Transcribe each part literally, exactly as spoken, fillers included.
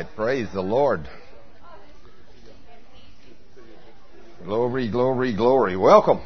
right. Praise the Lord. Glory, glory, glory. Welcome.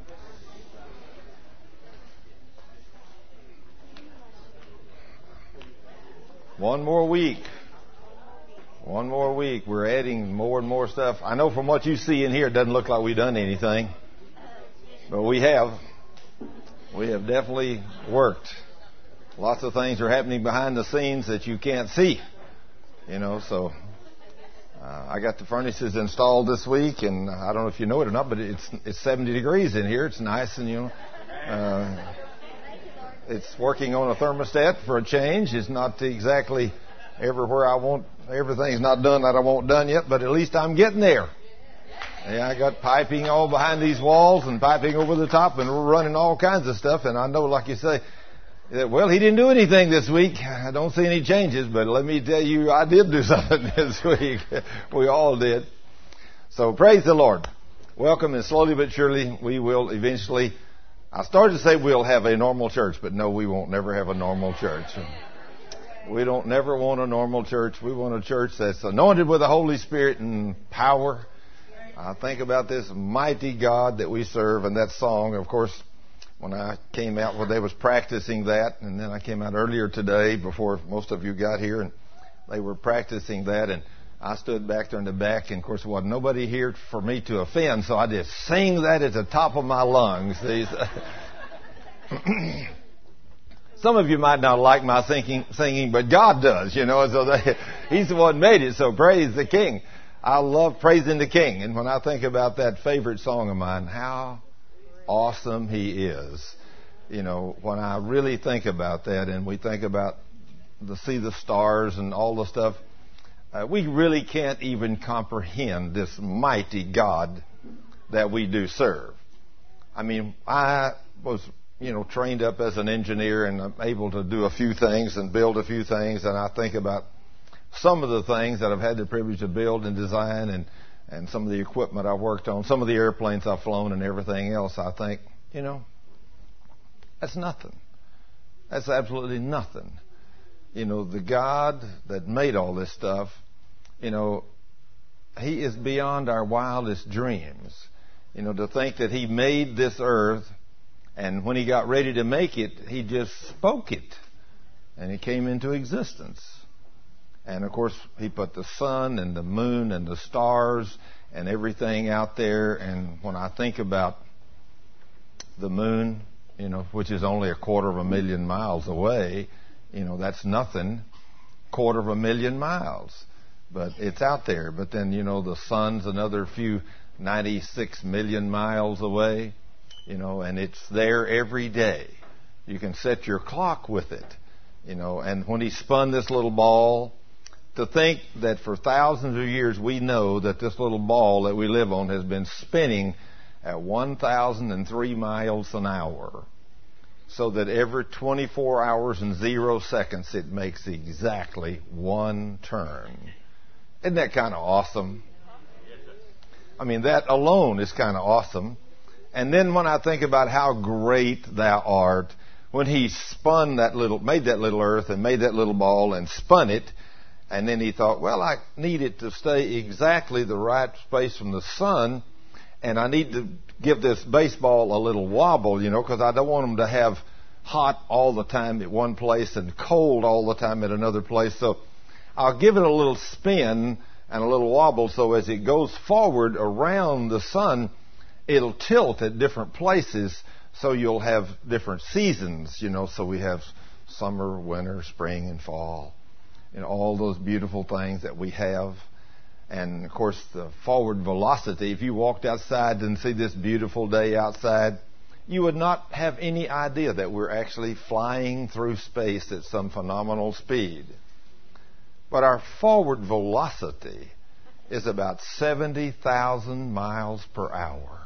One more week. One more week. We're adding more and more stuff. I know from what you see in here, it doesn't look like we've done anything. But we have. We have definitely worked. Lots of things are happening behind the scenes that you can't see. You know, so uh, I got the furnaces installed this week, and I don't know if you know it or not, but it's it's seventy degrees in here. It's nice, and you know, uh, it's working on a thermostat for a change. It's not exactly everywhere I want. Everything's not done that I want done yet, but at least I'm getting there. Yeah, I got piping all behind these walls and piping over the top, and we're running all kinds of stuff. And I know, like you say, well, he didn't do anything this week. I don't see any changes, but let me tell you, I did do something this week. We all did. So praise the Lord. Welcome, and slowly but surely we will eventually, I started to say we'll have a normal church, but no, we won't never have a normal church. We don't never want a normal church. We want a church that's anointed with the Holy Spirit and power. I think about this mighty God that we serve, and that song, of course, when I came out, well, they was practicing that, and then I came out earlier today before most of you got here, and they were practicing that, and I stood back there in the back, and of course there wasn't nobody here for me to offend, so I just sang that at the top of my lungs. Some of you might not like my singing, singing, but God does, you know, so they, He's the one who made it, so praise the King. I love praising the King, and when I think about that favorite song of mine, how awesome He is. You know, when I really think about that, and we think about the see the stars and all the stuff, uh, we really can't even comprehend this mighty God that we do serve. I mean, I was, you know, trained up as an engineer, and I'm able to do a few things and build a few things, and I think about some of the things that I've had the privilege to build and design, and and some of the equipment I've worked on, some of the airplanes I've flown and everything else. I think, you know, that's nothing. That's absolutely nothing. You know, the God that made all this stuff, you know, He is beyond our wildest dreams. You know, to think that He made this earth, and when He got ready to make it, He just spoke it, and it came into existence. And, of course, He put the sun and the moon and the stars and everything out there. And when I think about the moon, you know, which is only a quarter of a million miles away, you know, that's nothing, quarter of a million miles. But it's out there. But then, you know, the sun's another few ninety-six million miles away, you know, and it's there every day. You can set your clock with it, you know. And when He spun this little ball, to think that for thousands of years we know that this little ball that we live on has been spinning at one thousand three miles an hour. So that every twenty-four hours and zero seconds it makes exactly one turn. Isn't that kind of awesome? I mean, that alone is kind of awesome. And then when I think about how great Thou art, when He spun that little, made that little earth and made that little ball and spun it, and then He thought, well, I need it to stay exactly the right space from the sun, and I need to give this baseball a little wobble, you know, because I don't want them to have hot all the time at one place and cold all the time at another place. So I'll give it a little spin and a little wobble, so as it goes forward around the sun, it'll tilt at different places, so you'll have different seasons, you know, so we have summer, winter, spring, and fall. You know, all those beautiful things that we have. And, of course, the forward velocity. If you walked outside and see this beautiful day outside, you would not have any idea that we're actually flying through space at some phenomenal speed. But our forward velocity is about seventy thousand miles per hour.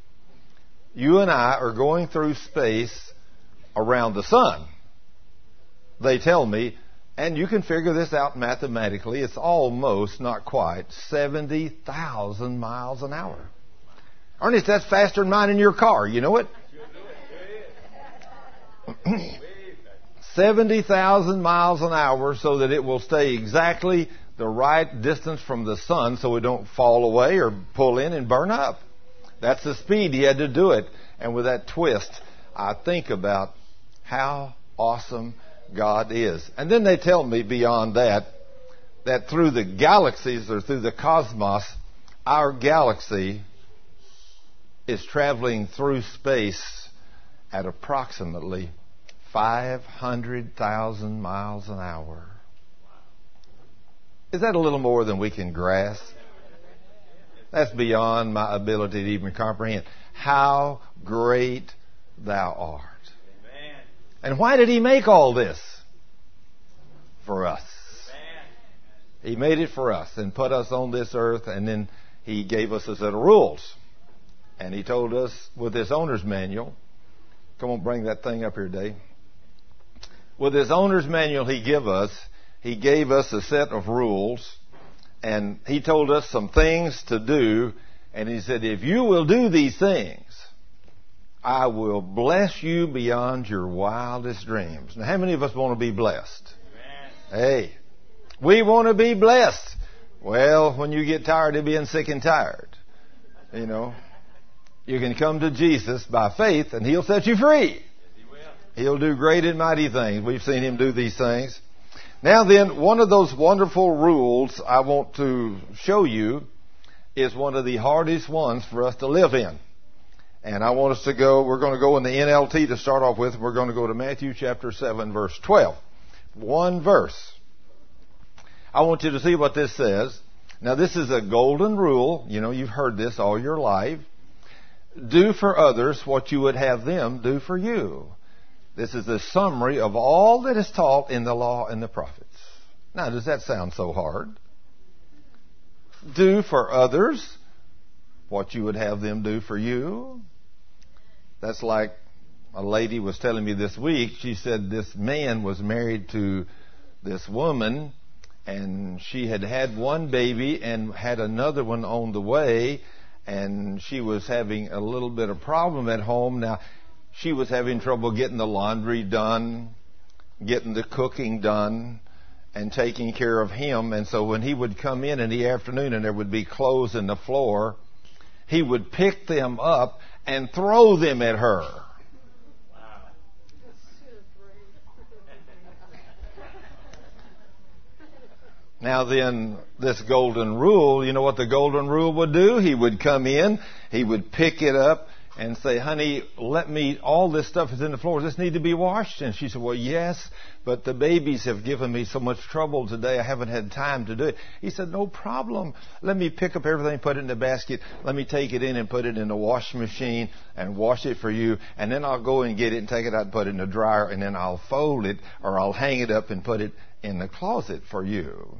You and I are going through space around the sun. They tell me, and you can figure this out mathematically, it's almost, not quite, seventy thousand miles an hour. Ernest, that's faster than mine in your car. You know it? seventy thousand miles an hour, so that it will stay exactly the right distance from the sun so we don't fall away or pull in and burn up. That's the speed he had to do it. And with that twist, I think about how awesome God is. And then they tell me beyond that, that through the galaxies or through the cosmos, our galaxy is traveling through space at approximately five hundred thousand miles an hour. Is that a little more than we can grasp? That's beyond my ability to even comprehend. How great thou art. Amen. And why did he make all this? For us. Amen. He made it for us and put us on this earth, and then he gave us a set of rules. And he told us with this owner's manual, come on, bring that thing up here, Dave. With this owner's manual he gave us, he gave us a set of rules, and he told us some things to do, and he said, if you will do these things, I will bless you beyond your wildest dreams. Now, how many of us want to be blessed? Amen. Hey, we want to be blessed. Well, when you get tired of being sick and tired, you know, you can come to Jesus by faith, and he'll set you free. He'll do great and mighty things. We've seen him do these things. Now then, one of those wonderful rules I want to show you is one of the hardest ones for us to live in. And I want us to go, we're going to go in the N L T to start off with. We're going to go to Matthew chapter seven, verse twelve. One verse. I want you to see what this says. Now this is a golden rule. You know, you've heard this all your life. Do for others what you would have them do for you. This is a summary of all that is taught in the law and the prophets. Now, does that sound so hard? Do for others what you would have them do for you. That's like a lady was telling me this week. She said this man was married to this woman, and she had had one baby and had another one on the way, and she was having a little bit of problem at home. Now, she was having trouble getting the laundry done, getting the cooking done, and taking care of him. And so when he would come in in the afternoon and there would be clothes on the floor, he would pick them up and throw them at her. Wow. Now then, this golden rule, you know what the golden rule would do? He would come in, he would pick it up, and say, honey, let me, all this stuff is in the floor. Does this need to be washed? And she said, well, yes, but the babies have given me so much trouble today, I haven't had time to do it. He said, no problem. Let me pick up everything, put it in the basket. Let me take it in and put it in the washing machine and wash it for you. And then I'll go and get it and take it out and put it in the dryer. And then I'll fold it or I'll hang it up and put it in the closet for you.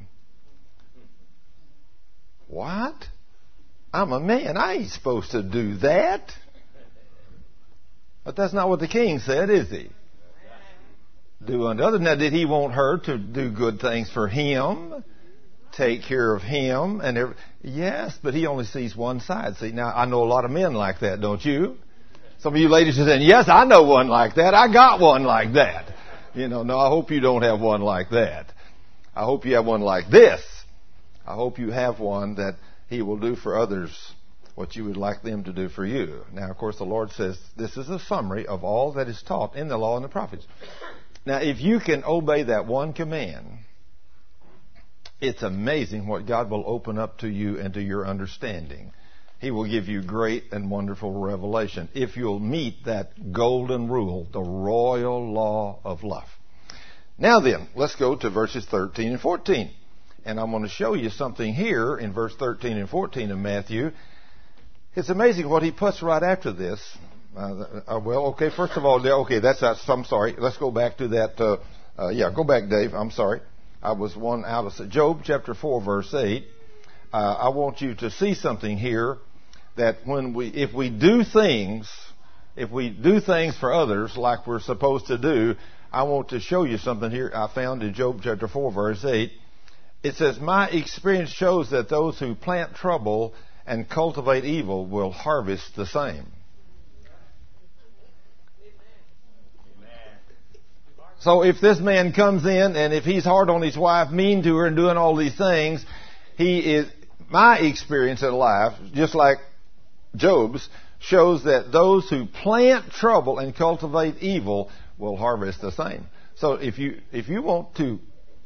What? I'm a man. I ain't supposed to do that. But that's not what the king said, is he? Do unto others. Now, did he want her to do good things for him? Take care of him? And every, yes, but he only sees one side. See, now, I know a lot of men like that, don't you? Some of you ladies are saying, yes, I know one like that. I got one like that. You know, no, I hope you don't have one like that. I hope you have one like this. I hope you have one that he will do for others what you would like them to do for you. Now, of course, the Lord says this is a summary of all that is taught in the law and the prophets. Now, if you can obey that one command, it's amazing what God will open up to you and to your understanding. He will give you great and wonderful revelation if you'll meet that golden rule, the royal law of love. Now then, let's go to verses thirteen and fourteen. And I'm going to show you something here in verse thirteen and fourteen of Matthew. It's amazing what he puts right after this. Uh, uh, well, okay, first of all, okay, that's, that's I'm sorry. Let's go back to that. Uh, uh, yeah, go back, Dave. I'm sorry. I was one out of Job chapter four, verse eight. Uh, I want you to see something here that when we, if we do things, if we do things for others like we're supposed to do, I want to show you something here I found in Job chapter four, verse eight. It says, my experience shows that those who plant trouble and cultivate evil will harvest the same. So if this man comes in and if he's hard on his wife, mean to her and doing all these things, he is, my experience in life, just like Job's, shows that those who plant trouble and cultivate evil will harvest the same. So if you, if you want to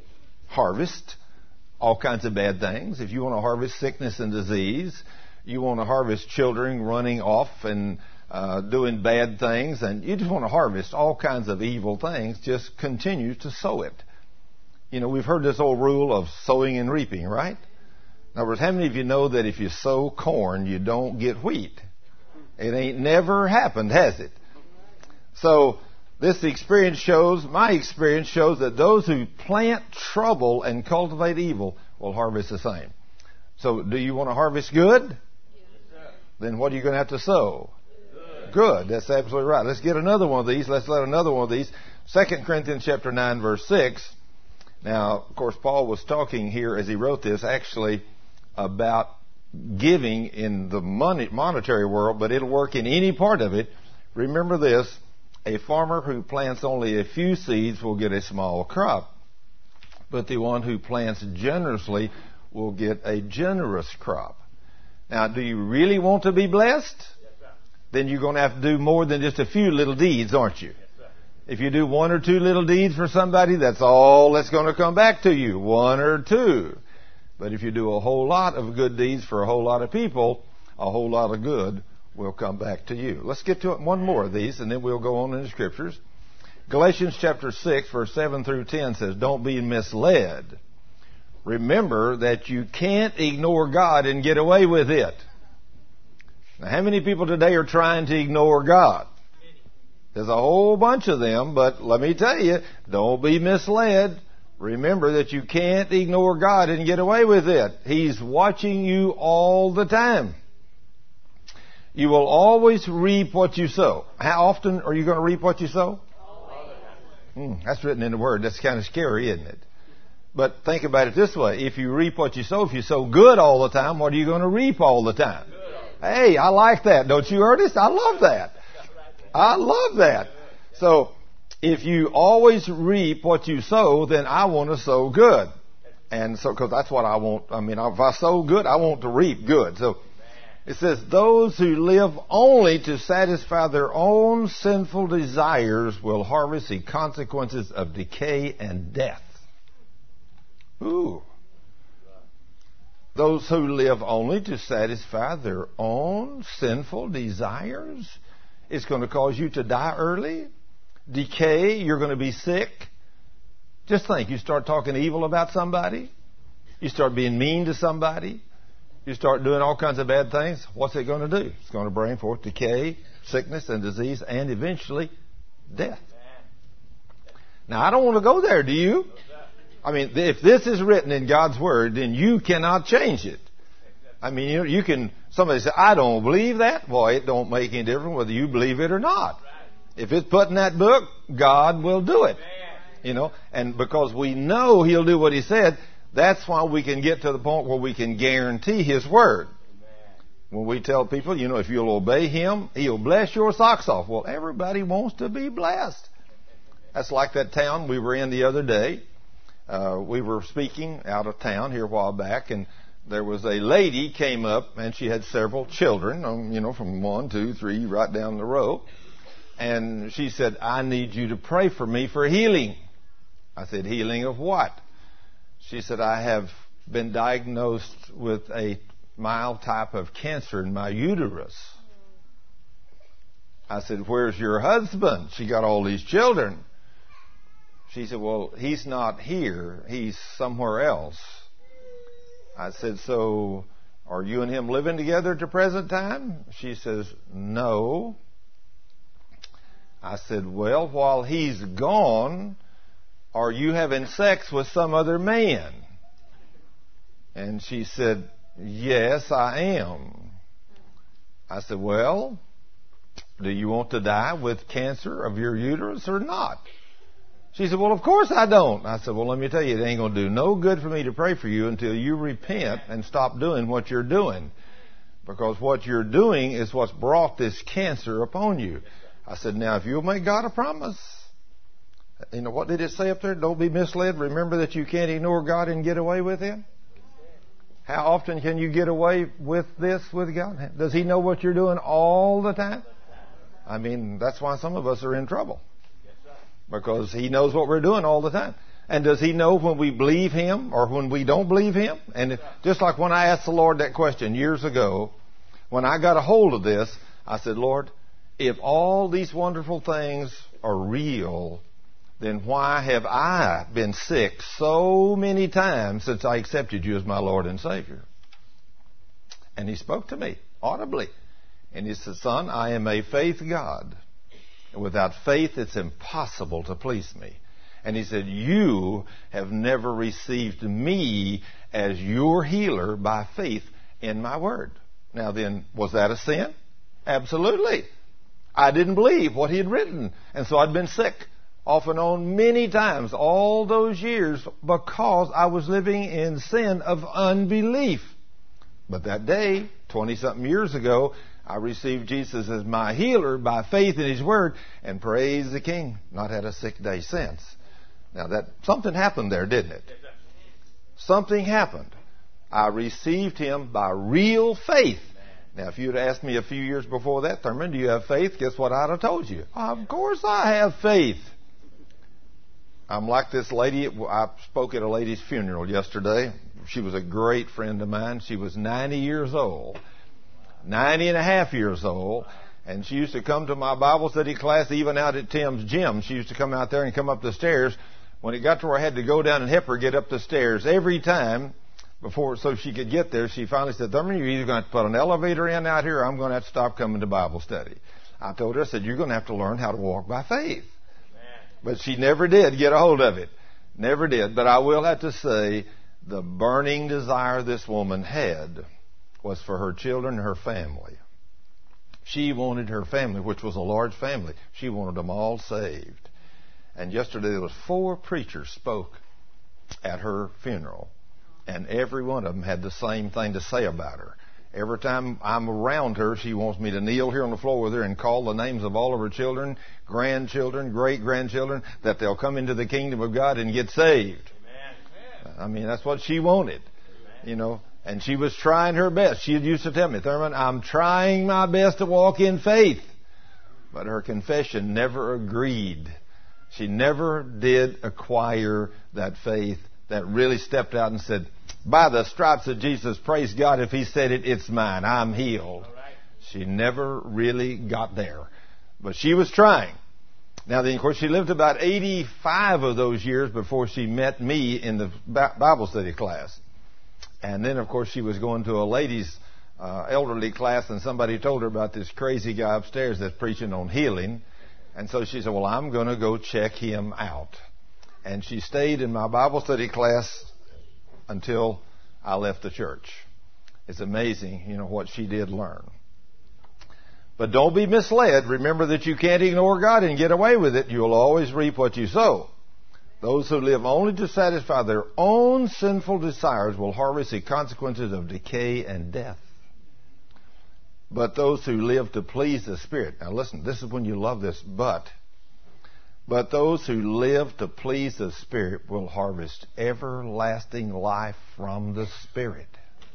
harvest all kinds of bad things, if you want to harvest sickness and disease, you want to harvest children running off and uh, doing bad things, and you just want to harvest all kinds of evil things, just continue to sow it. You know, we've heard this old rule of sowing and reaping, right? In other words, how many of you know that if you sow corn, you don't get wheat? It ain't never happened, has it? So this experience shows, my experience shows that those who plant trouble and cultivate evil will harvest the same. So do you want to harvest good? Yes, then what are you going to have to sow? Good. Good. That's absolutely right. Let's get another one of these. Let's let another one of these. Second Corinthians chapter nine, verse six. Now, of course, Paul was talking here as he wrote this actually about giving in the money, monetary world, but it'll work in any part of it. Remember this, a farmer who plants only a few seeds will get a small crop, but the one who plants generously will get a generous crop. Now, do you really want to be blessed? Yes, sir. Then you're going to have to do more than just a few little deeds, aren't you? Yes, sir. If you do one or two little deeds for somebody, that's all that's going to come back to you, one or two. But if you do a whole lot of good deeds for a whole lot of people, a whole lot of good will come back to you. Let's get to one more of these, and then we'll go on in the Scriptures. Galatians chapter six, verse seven through ten says, don't be misled. Remember that you can't ignore God and get away with it. Now, how many people today are trying to ignore God? There's a whole bunch of them, but let me tell you, don't be misled. Remember that you can't ignore God and get away with it. He's watching you all the time. You will always reap what you sow. How often are you going to reap what you sow? Hmm, that's written in the Word. That's kind of scary, isn't it? But think about it this way. If you reap what you sow, if you sow good all the time, what are you going to reap all the time? Hey, I like that. Don't you, Ernest? I love that. I love that. So, if you always reap what you sow, then I want to sow good. And so, because that's what I want. I mean, if I sow good, I want to reap good. So, it says, those who live only to satisfy their own sinful desires will harvest the consequences of decay and death. Ooh. Those who live only to satisfy their own sinful desires, it's going to cause you to die early. Decay, you're going to be sick. Just think, you start talking evil about somebody, you start being mean to somebody, you start doing all kinds of bad things, what's it going to do? It's going to bring forth decay, sickness, and disease, and eventually death. Now, I don't want to go there, do you? I mean, if this is written in God's Word, then you cannot change it. I mean, you, you can, somebody say, I don't believe that. Boy, it don't make any difference whether you believe it or not. If it's put in that book, God will do it. You know, and because we know He'll do what He said, that's why we can get to the point where we can guarantee His Word. When we tell people, you know, if you'll obey Him, He'll bless your socks off. Well, everybody wants to be blessed. That's like that town we were in the other day. Uh, we were speaking out of town here a while back, and there was a lady came up, and she had several children, um, you know, from one, two, three, right down the row. And she said, I need you to pray for me for healing. I said, healing of what? She said, I have been diagnosed with a mild type of cancer in my uterus. I said, where's your husband? She got all these children. She said, well, he's not here. He's somewhere else. I said, so are you and him living together at the present time? She says, no. I said, well, while he's gone, are you having sex with some other man? And she said, yes, I am. I said, well, do you want to die with cancer of your uterus or not? She said, well, of course I don't. I said, well, let me tell you, it ain't going to do no good for me to pray for you until you repent and stop doing what you're doing. Because what you're doing is what's brought this cancer upon you. I said, now, if you'll make God a promise You know, what did it say up there? Don't be misled. Remember that you can't ignore God and get away with Him. How often can you get away with this with God? Does He know what you're doing all the time? I mean, that's why some of us are in trouble. Because He knows what we're doing all the time. And does He know when we believe Him or when we don't believe Him? And just like when I asked the Lord that question years ago, when I got a hold of this, I said, Lord, if all these wonderful things are real, then why have I been sick so many times since I accepted You as my Lord and Savior? And He spoke to me audibly. And He said, son, I am a faith God. And without faith, it's impossible to please Me. And He said, you have never received Me as your healer by faith in My word. Now then, was that a sin? Absolutely. I didn't believe what He had written. And so I'd been sick off and on many times all those years because I was living in sin of unbelief. But that day, twenty-something years ago, I received Jesus as my healer by faith in His word, and praise the King, not had a sick day since. Now that, something happened there, didn't it? Something happened. I received Him by real faith. Now if you'd asked me a few years before that, Thurman, do you have faith? Guess what I'd have told you? Of course I have faith. I'm like this lady. I spoke at a lady's funeral yesterday. She was a great friend of mine. She was ninety years old. ninety and a half years old. And she used to come to my Bible study class even out at Tim's gym. She used to come out there and come up the stairs. When it got to where I had to go down and help her get up the stairs every time before so she could get there, she finally said, Thurman, you're either going to have to put an elevator in out here or I'm going to have to stop coming to Bible study. I told her, I said, you're going to have to learn how to walk by faith. But she never did get a hold of it. Never did. But I will have to say, the burning desire this woman had was for her children and her family. She wanted her family, which was a large family. She wanted them all saved. And yesterday there was four preachers spoke at her funeral. And every one of them had the same thing to say about her. Every time I'm around her, she wants me to kneel here on the floor with her and call the names of all of her children, grandchildren, great-grandchildren, that they'll come into the kingdom of God and get saved. Amen. I mean, that's what she wanted. Amen. You know, and she was trying her best. She used to tell me, Thurman, I'm trying my best to walk in faith. But her confession never agreed. She never did acquire that faith that really stepped out and said, by the stripes of Jesus, praise God, if He said it, it's mine. I'm healed. Right. She never really got there. But she was trying. Now, then, of course, she lived about eighty-five of those years before she met me in the Bible study class. And then, of course, she was going to a ladies' uh, elderly class, and somebody told her about this crazy guy upstairs that's preaching on healing. And so she said, well, I'm going to go check him out. And she stayed in my Bible study class until I left the church. It's amazing, you know, what she did learn. But don't be misled. Remember that you can't ignore God and get away with it. You'll always reap what you sow. Those who live only to satisfy their own sinful desires will harvest the consequences of decay and death. But those who live to please the Spirit. Now listen, this is when you love this, but... But those who live to please the Spirit will harvest everlasting life from the Spirit.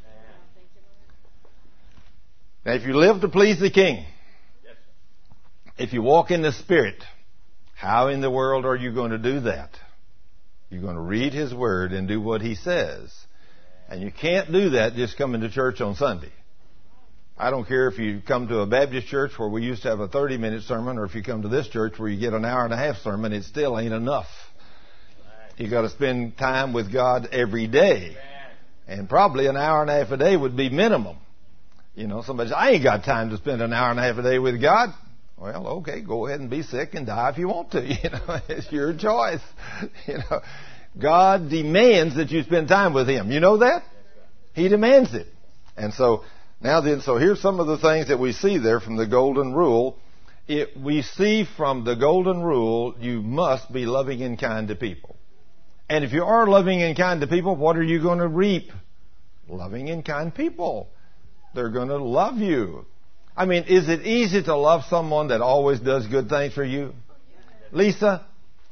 Now, if you live to please the King, if you walk in the Spirit, how in the world are you going to do that? You're going to read His Word and do what He says. And you can't do that just coming to church on Sunday. I don't care if you come to a Baptist church where we used to have a thirty-minute sermon, or if you come to this church where you get an hour and a half sermon, it still ain't enough. You've got to spend time with God every day. And probably an hour and a half a day would be minimum. You know, somebody says, I ain't got time to spend an hour and a half a day with God. Well, okay, go ahead and be sick and die if you want to. You know, it's your choice. You know, God demands that you spend time with Him. You know that? He demands it. And so, now then, so here's some of the things that we see there from the Golden Rule. It, we see from the Golden Rule, you must be loving and kind to people. And if you are loving and kind to people, what are you going to reap? Loving and kind people. They're going to love you. I mean, is it easy to love someone that always does good things for you? Lisa,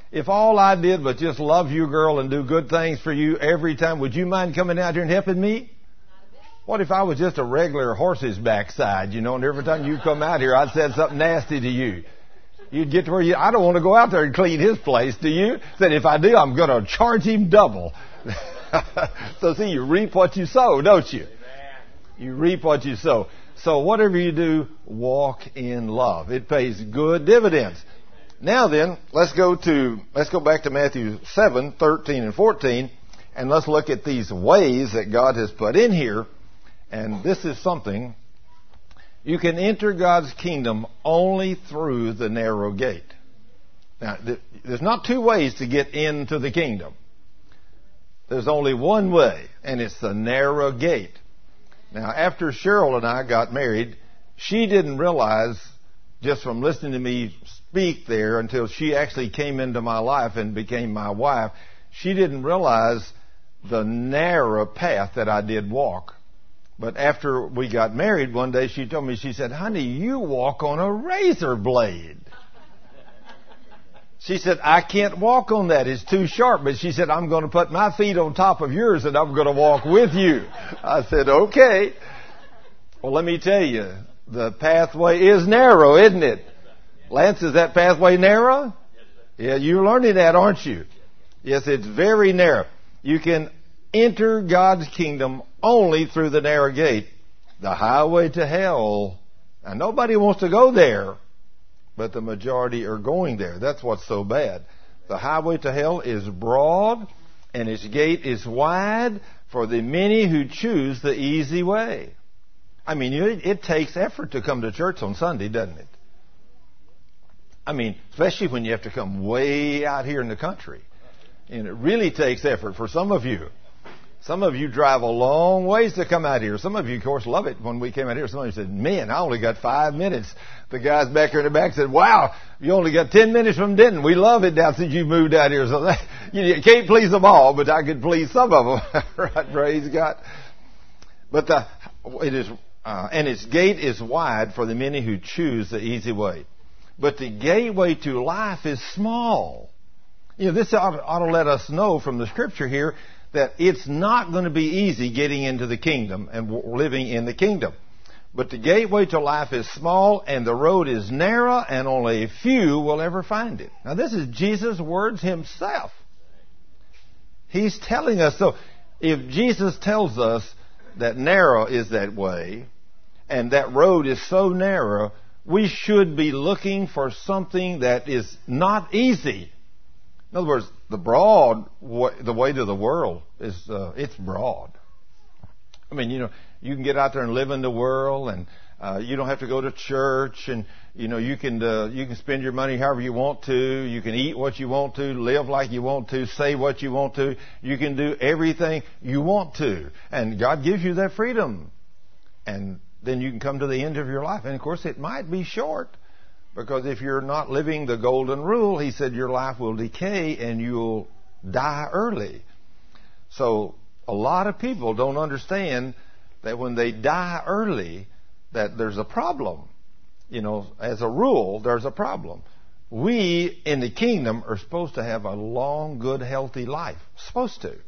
if all I did was just love you, girl, and do good things for you every time, would you mind coming out here and helping me? What if I was just a regular horse's backside, you know, and every time you come out here, I'd said something nasty to you? You'd get to where you, I don't want to go out there and clean his place, do you? Said, if I do, I'm going to charge him double. So see, you reap what you sow, don't you? You reap what you sow. So whatever you do, walk in love. It pays good dividends. Now then, let's go to, let's go back to Matthew seven, thirteen and fourteen, and let's look at these ways that God has put in here. And this is something, you can enter God's kingdom only through the narrow gate. Now, there's not two ways to get into the kingdom. There's only one way, and it's the narrow gate. Now, after Cheryl and I got married, she didn't realize, just from listening to me speak there, until she actually came into my life and became my wife, she didn't realize the narrow path that I did walk. But after we got married, one day she told me, she said, honey, you walk on a razor blade. She said, I can't walk on that. It's too sharp. But she said, I'm going to put my feet on top of yours and I'm going to walk with you. I said, okay. Well, let me tell you, the pathway is narrow, isn't it? Lance, is that pathway narrow? Yeah, you're learning that, aren't you? Yes, it's very narrow. You can enter God's kingdom only through the narrow gate. The highway to hell, and nobody wants to go there, but the majority are going there. That's what's so bad. The highway to hell is broad, and its gate is wide for the many who choose the easy way. I mean, it, it takes effort to come to church on Sunday, doesn't it? I mean, especially when you have to come way out here in the country. And it really takes effort for some of you. Some of you drive a long ways to come out here. Some of you, of course, love it when we came out here. Some of you said, man, I only got five minutes. The guys back here in the back said, wow, you only got ten minutes from Denton. We love it now since you moved out here. So that, you can't please them all, but I could please some of them. Right, praise God. But the, it is, uh, and its gate is wide for the many who choose the easy way. But the gateway to life is small. You know, this ought, ought to let us know from the scripture here that it's not going to be easy getting into the kingdom and living in the kingdom. But the gateway to life is small and the road is narrow and only a few will ever find it. Now this is Jesus' words himself. He's telling us, so if Jesus tells us that narrow is that way and that road is so narrow, we should be looking for something that is not easy. In other words, the broad, the way to the world is, uh, it's broad. I mean, you know, you can get out there and live in the world, and uh, you don't have to go to church, and you know, you can uh, you can spend your money however you want to. You can eat what you want to, live like you want to, say what you want to. You can do everything you want to, and God gives you that freedom. And then you can come to the end of your life, and of course, it might be short. Because if you're not living the golden rule, he said your life will decay and you'll die early. So a lot of people don't understand that when they die early, that there's a problem. You know, as a rule, there's a problem. We in the kingdom are supposed to have a long, good, healthy life. Supposed to.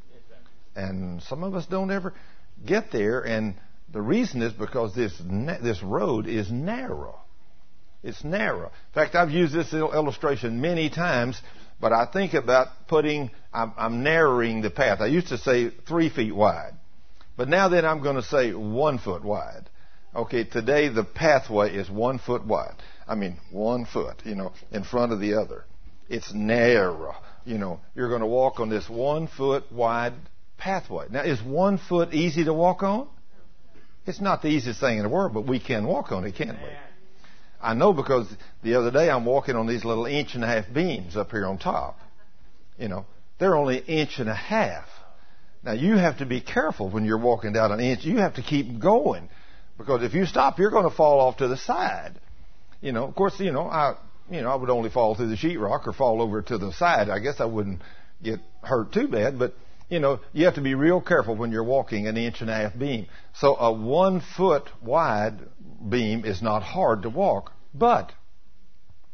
And some of us don't ever get there. And the reason is because this this road is narrow. It's narrow. In fact, I've used this illustration many times, but I think about putting, I'm, I'm narrowing the path. I used to say three feet wide, but now then I'm going to say one foot wide. Okay, today the pathway is one foot wide. I mean, one foot, you know, in front of the other. It's narrow. You know, you're going to walk on this one foot wide pathway. Now, is one foot easy to walk on? It's not the easiest thing in the world, but we can walk on it, can't we? I know because the other day I'm walking on these little inch and a half beams up here on top. You know, they're only an inch and a half. Now you have to be careful when you're walking down an inch. You have to keep going because if you stop, you're going to fall off to the side. You know, of course, you know, I, you know, I would only fall through the sheetrock or fall over to the side. I guess I wouldn't get hurt too bad, but you know, you have to be real careful when you're walking an inch and a half beam. So a one foot wide beam is not hard to walk. But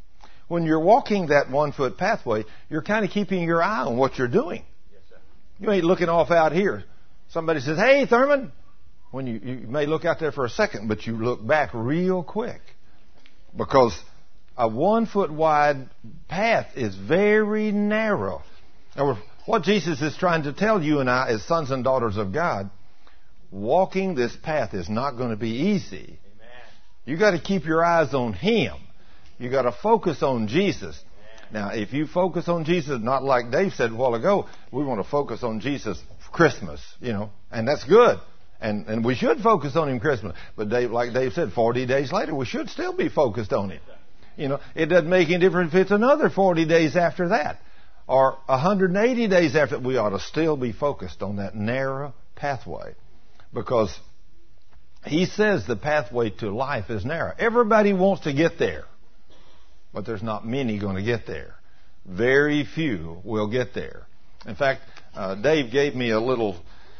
when you're walking that one-foot pathway, you're kind of keeping your eye on what you're doing. Yes, sir. You ain't looking off out here. Somebody says, "Hey, Thurman." When you, you may look out there for a second, but you look back real quick. Because a one-foot wide path is very narrow. Now, what Jesus is trying to tell you and I as sons and daughters of God, walking this path is not going to be easy. Amen. You got to keep your eyes on Him. You got to focus on Jesus. Amen. Now, if you focus on Jesus, not like Dave said a while ago, we want to focus on Jesus for Christmas, you know, and that's good. And and we should focus on Him Christmas. But Dave, like Dave said, forty days later, we should still be focused on Him. You know, it doesn't make any difference if it's another forty days after that or one hundred eighty days after. We ought to still be focused on that narrow pathway, because He says the pathway to life is narrow. Everybody wants to get there, but there's not many going to get there. Very few will get there. In fact, uh, Dave gave me a little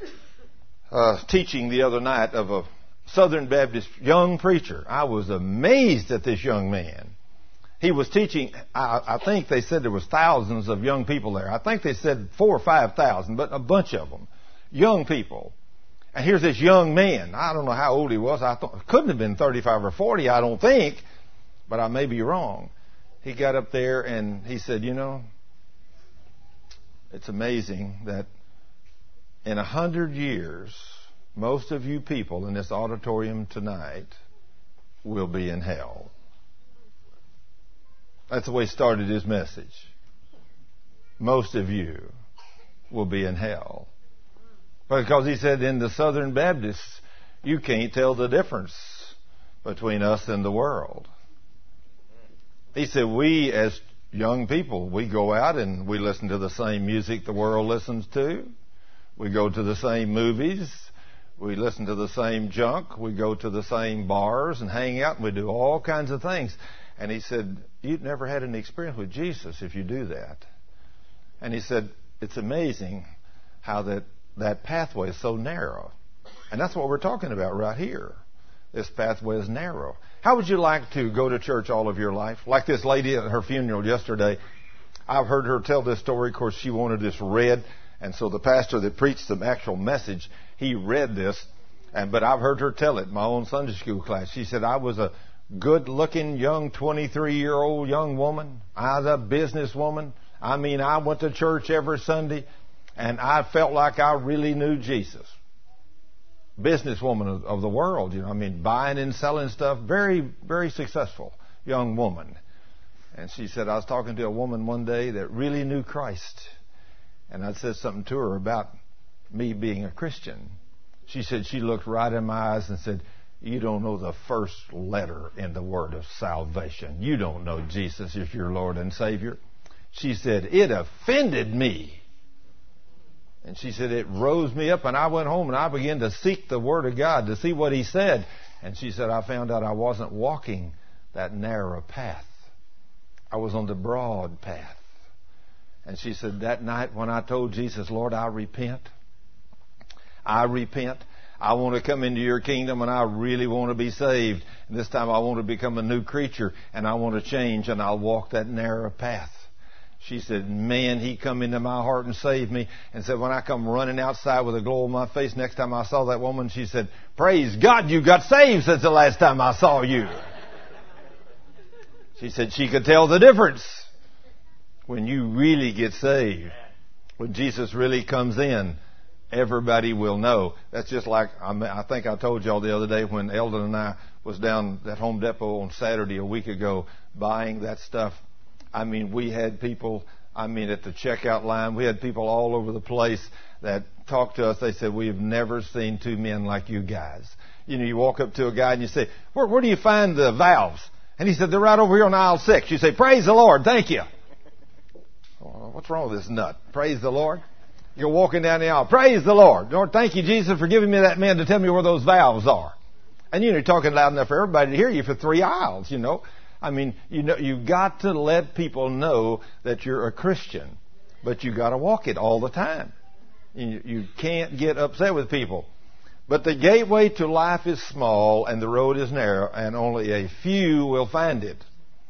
uh, teaching the other night of a Southern Baptist young preacher. I was amazed at this young man. He was teaching, I, I think they said there was thousands of young people there. I think they said four or five thousand, but a bunch of them. Young people. And here's this young man. I don't know how old he was. I thought, couldn't have been thirty-five or forty, I don't think. But I may be wrong. He got up there and he said, you know, it's amazing that in a hundred years, most of you people in this auditorium tonight will be in hell. That's the way he started his message. Most of you will be in hell. Because he said in the Southern Baptists, you can't tell the difference between us and the world. He said we as young people, we go out and we listen to the same music the world listens to. We go to the same movies. We listen to the same junk. We go to the same bars and hang out, and we do all kinds of things. And he said, you've never had an experience with Jesus if you do that. And he said, it's amazing how that, that pathway is so narrow. And that's what we're talking about right here. This pathway is narrow. How would you like to go to church all of your life? Like this lady at her funeral yesterday. I've heard her tell this story. Of course, she wanted this read. And so the pastor that preached the actual message, he read this. And but I've heard her tell it in my own Sunday school class. She said, I was a good-looking, young, twenty-three-year-old young woman. I was a businesswoman. I mean, I went to church every Sunday, and I felt like I really knew Jesus. Businesswoman of, of the world, you know, I mean, buying and selling stuff. Very, very successful young woman. And she said, I was talking to a woman one day that really knew Christ. And I said something to her about me being a Christian. She said, she looked right in my eyes and said, you don't know the first letter in the word of salvation. You don't know Jesus is your Lord and Savior. She said, it offended me. And she said, it rose me up, and I went home and I began to seek the Word of God to see what He said. And she said, I found out I wasn't walking that narrow path. I was on the broad path. And she said, that night when I told Jesus, Lord, I repent. I repent. I want to come into your kingdom, and I really want to be saved. And this time I want to become a new creature, and I want to change, and I'll walk that narrow path. She said, man, He come into my heart and saved me. And said, when I come running outside with a glow on my face, next time I saw that woman, she said, praise God, you got saved since the last time I saw you. She said she could tell the difference when you really get saved. When Jesus really comes in, everybody will know. That's just like, I think I told y'all the other day when Eldon and I was down at Home Depot on Saturday a week ago buying that stuff. I mean, we had people, I mean, at the checkout line, we had people all over the place that talked to us. They said, we've never seen two men like you guys. You know, you walk up to a guy and you say, where, where do you find the valves? And he said, they're right over here on aisle six. You say, praise the Lord, thank you. Oh, what's wrong with this nut? Praise the Lord. You're walking down the aisle. Praise the Lord. Lord, thank you, Jesus, for giving me that man to tell me where those valves are. And you know, you're talking loud enough for everybody to hear you for three aisles, you know. I mean, you know, you've got to let people know that you're a Christian, but you've got to walk it all the time. You, you can't get upset with people. But the gateway to life is small and the road is narrow, and only a few will find it.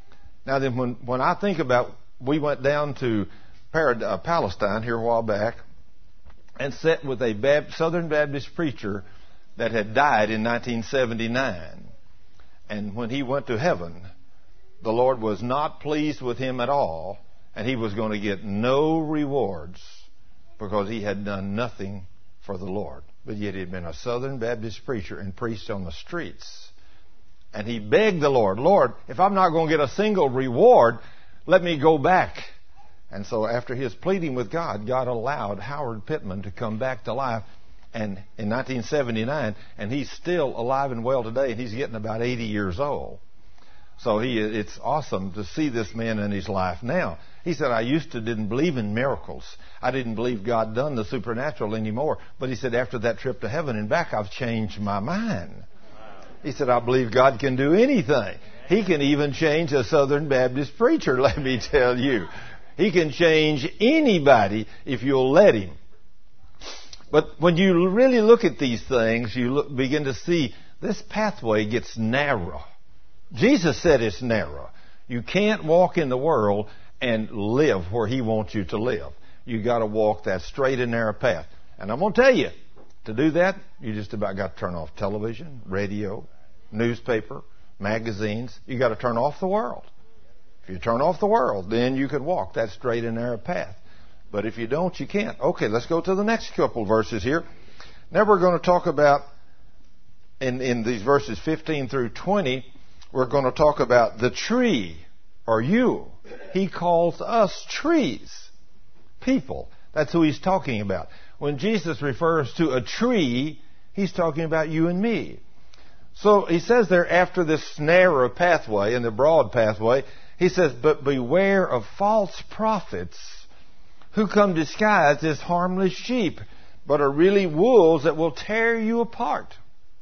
Now then, when, when I think about, we went down to Parad- uh, Palestine here a while back and sat with a Bab- Southern Baptist preacher that had died in nineteen seventy-nine. And when he went to heaven, the Lord was not pleased with him at all, and he was going to get no rewards because he had done nothing for the Lord. But yet he had been a Southern Baptist preacher and preached on the streets. And he begged the Lord, Lord, if I'm not going to get a single reward, let me go back. And so after his pleading with God, God allowed Howard Pittman to come back to life and in nineteen seventy-nine, and he's still alive and well today, and he's getting about eighty years old. So he, it's awesome to see this man in his life now. He said, I used to didn't believe in miracles. I didn't believe God done the supernatural anymore. But he said, after that trip to heaven and back, I've changed my mind. He said, I believe God can do anything. He can even change a Southern Baptist preacher, let me tell you. He can change anybody if you'll let him. But when you really look at these things, you look, begin to see this pathway gets narrow. Jesus said it's narrow. You can't walk in the world and live where He wants you to live. You got to walk that straight and narrow path. And I'm going to tell you, to do that, you just about got to turn off television, radio, newspaper, magazines. You got to turn off the world. If you turn off the world, then you can walk that straight and narrow path. But if you don't, you can't. Okay, let's go to the next couple verses here. Now we're going to talk about, in, in these verses fifteen through twenty, we're going to talk about the tree, or you. He calls us trees, people. That's who He's talking about. When Jesus refers to a tree, He's talking about you and me. So He says there, after this narrow pathway and the broad pathway, He says, but beware of false prophets who come disguised as harmless sheep, but are really wolves that will tear you apart.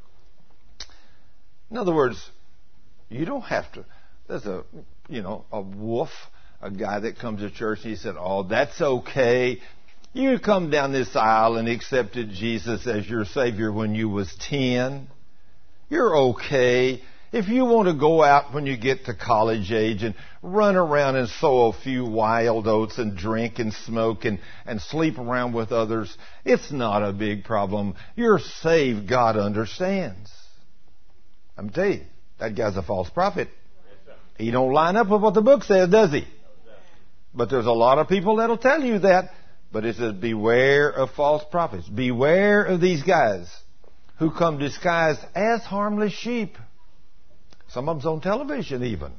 In other words, you don't have to. There's a, you know, a wolf, a guy that comes to church and he said, oh, that's okay. You come down this aisle and accepted Jesus as your Savior when you was ten. You're okay. If you want to go out when you get to college age and run around and sow a few wild oats and drink and smoke and, and sleep around with others, it's not a big problem. You're saved. God understands. I'm telling you, that guy's a false prophet. He don't line up with what the book says, does he? But there's a lot of people that'll tell you that. But it says, beware of false prophets. Beware of these guys who come disguised as harmless sheep. Some of them's on television even.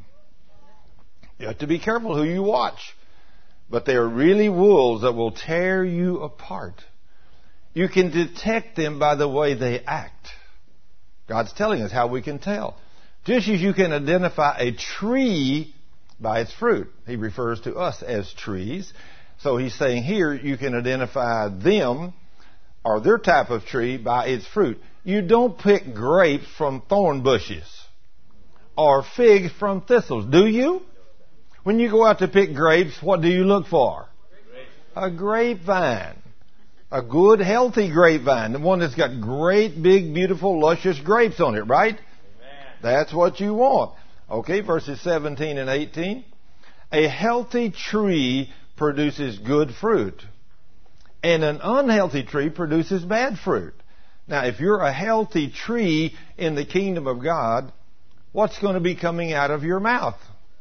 You have to be careful who you watch. But they're really wolves that will tear you apart. You can detect them by the way they act. God's telling us how we can tell. Just as you can identify a tree by its fruit. He refers to us as trees. So He's saying here you can identify them or their type of tree by its fruit. You don't pick grapes from thorn bushes or figs from thistles, do you? When you go out to pick grapes, what do you look for? A grapevine. A good, healthy grapevine. The one that's got great, big, beautiful, luscious grapes on it, right? Amen. That's what you want. Okay, verses seventeen and eighteen. A healthy tree produces good fruit, and an unhealthy tree produces bad fruit. Now, if you're a healthy tree in the kingdom of God, what's going to be coming out of your mouth?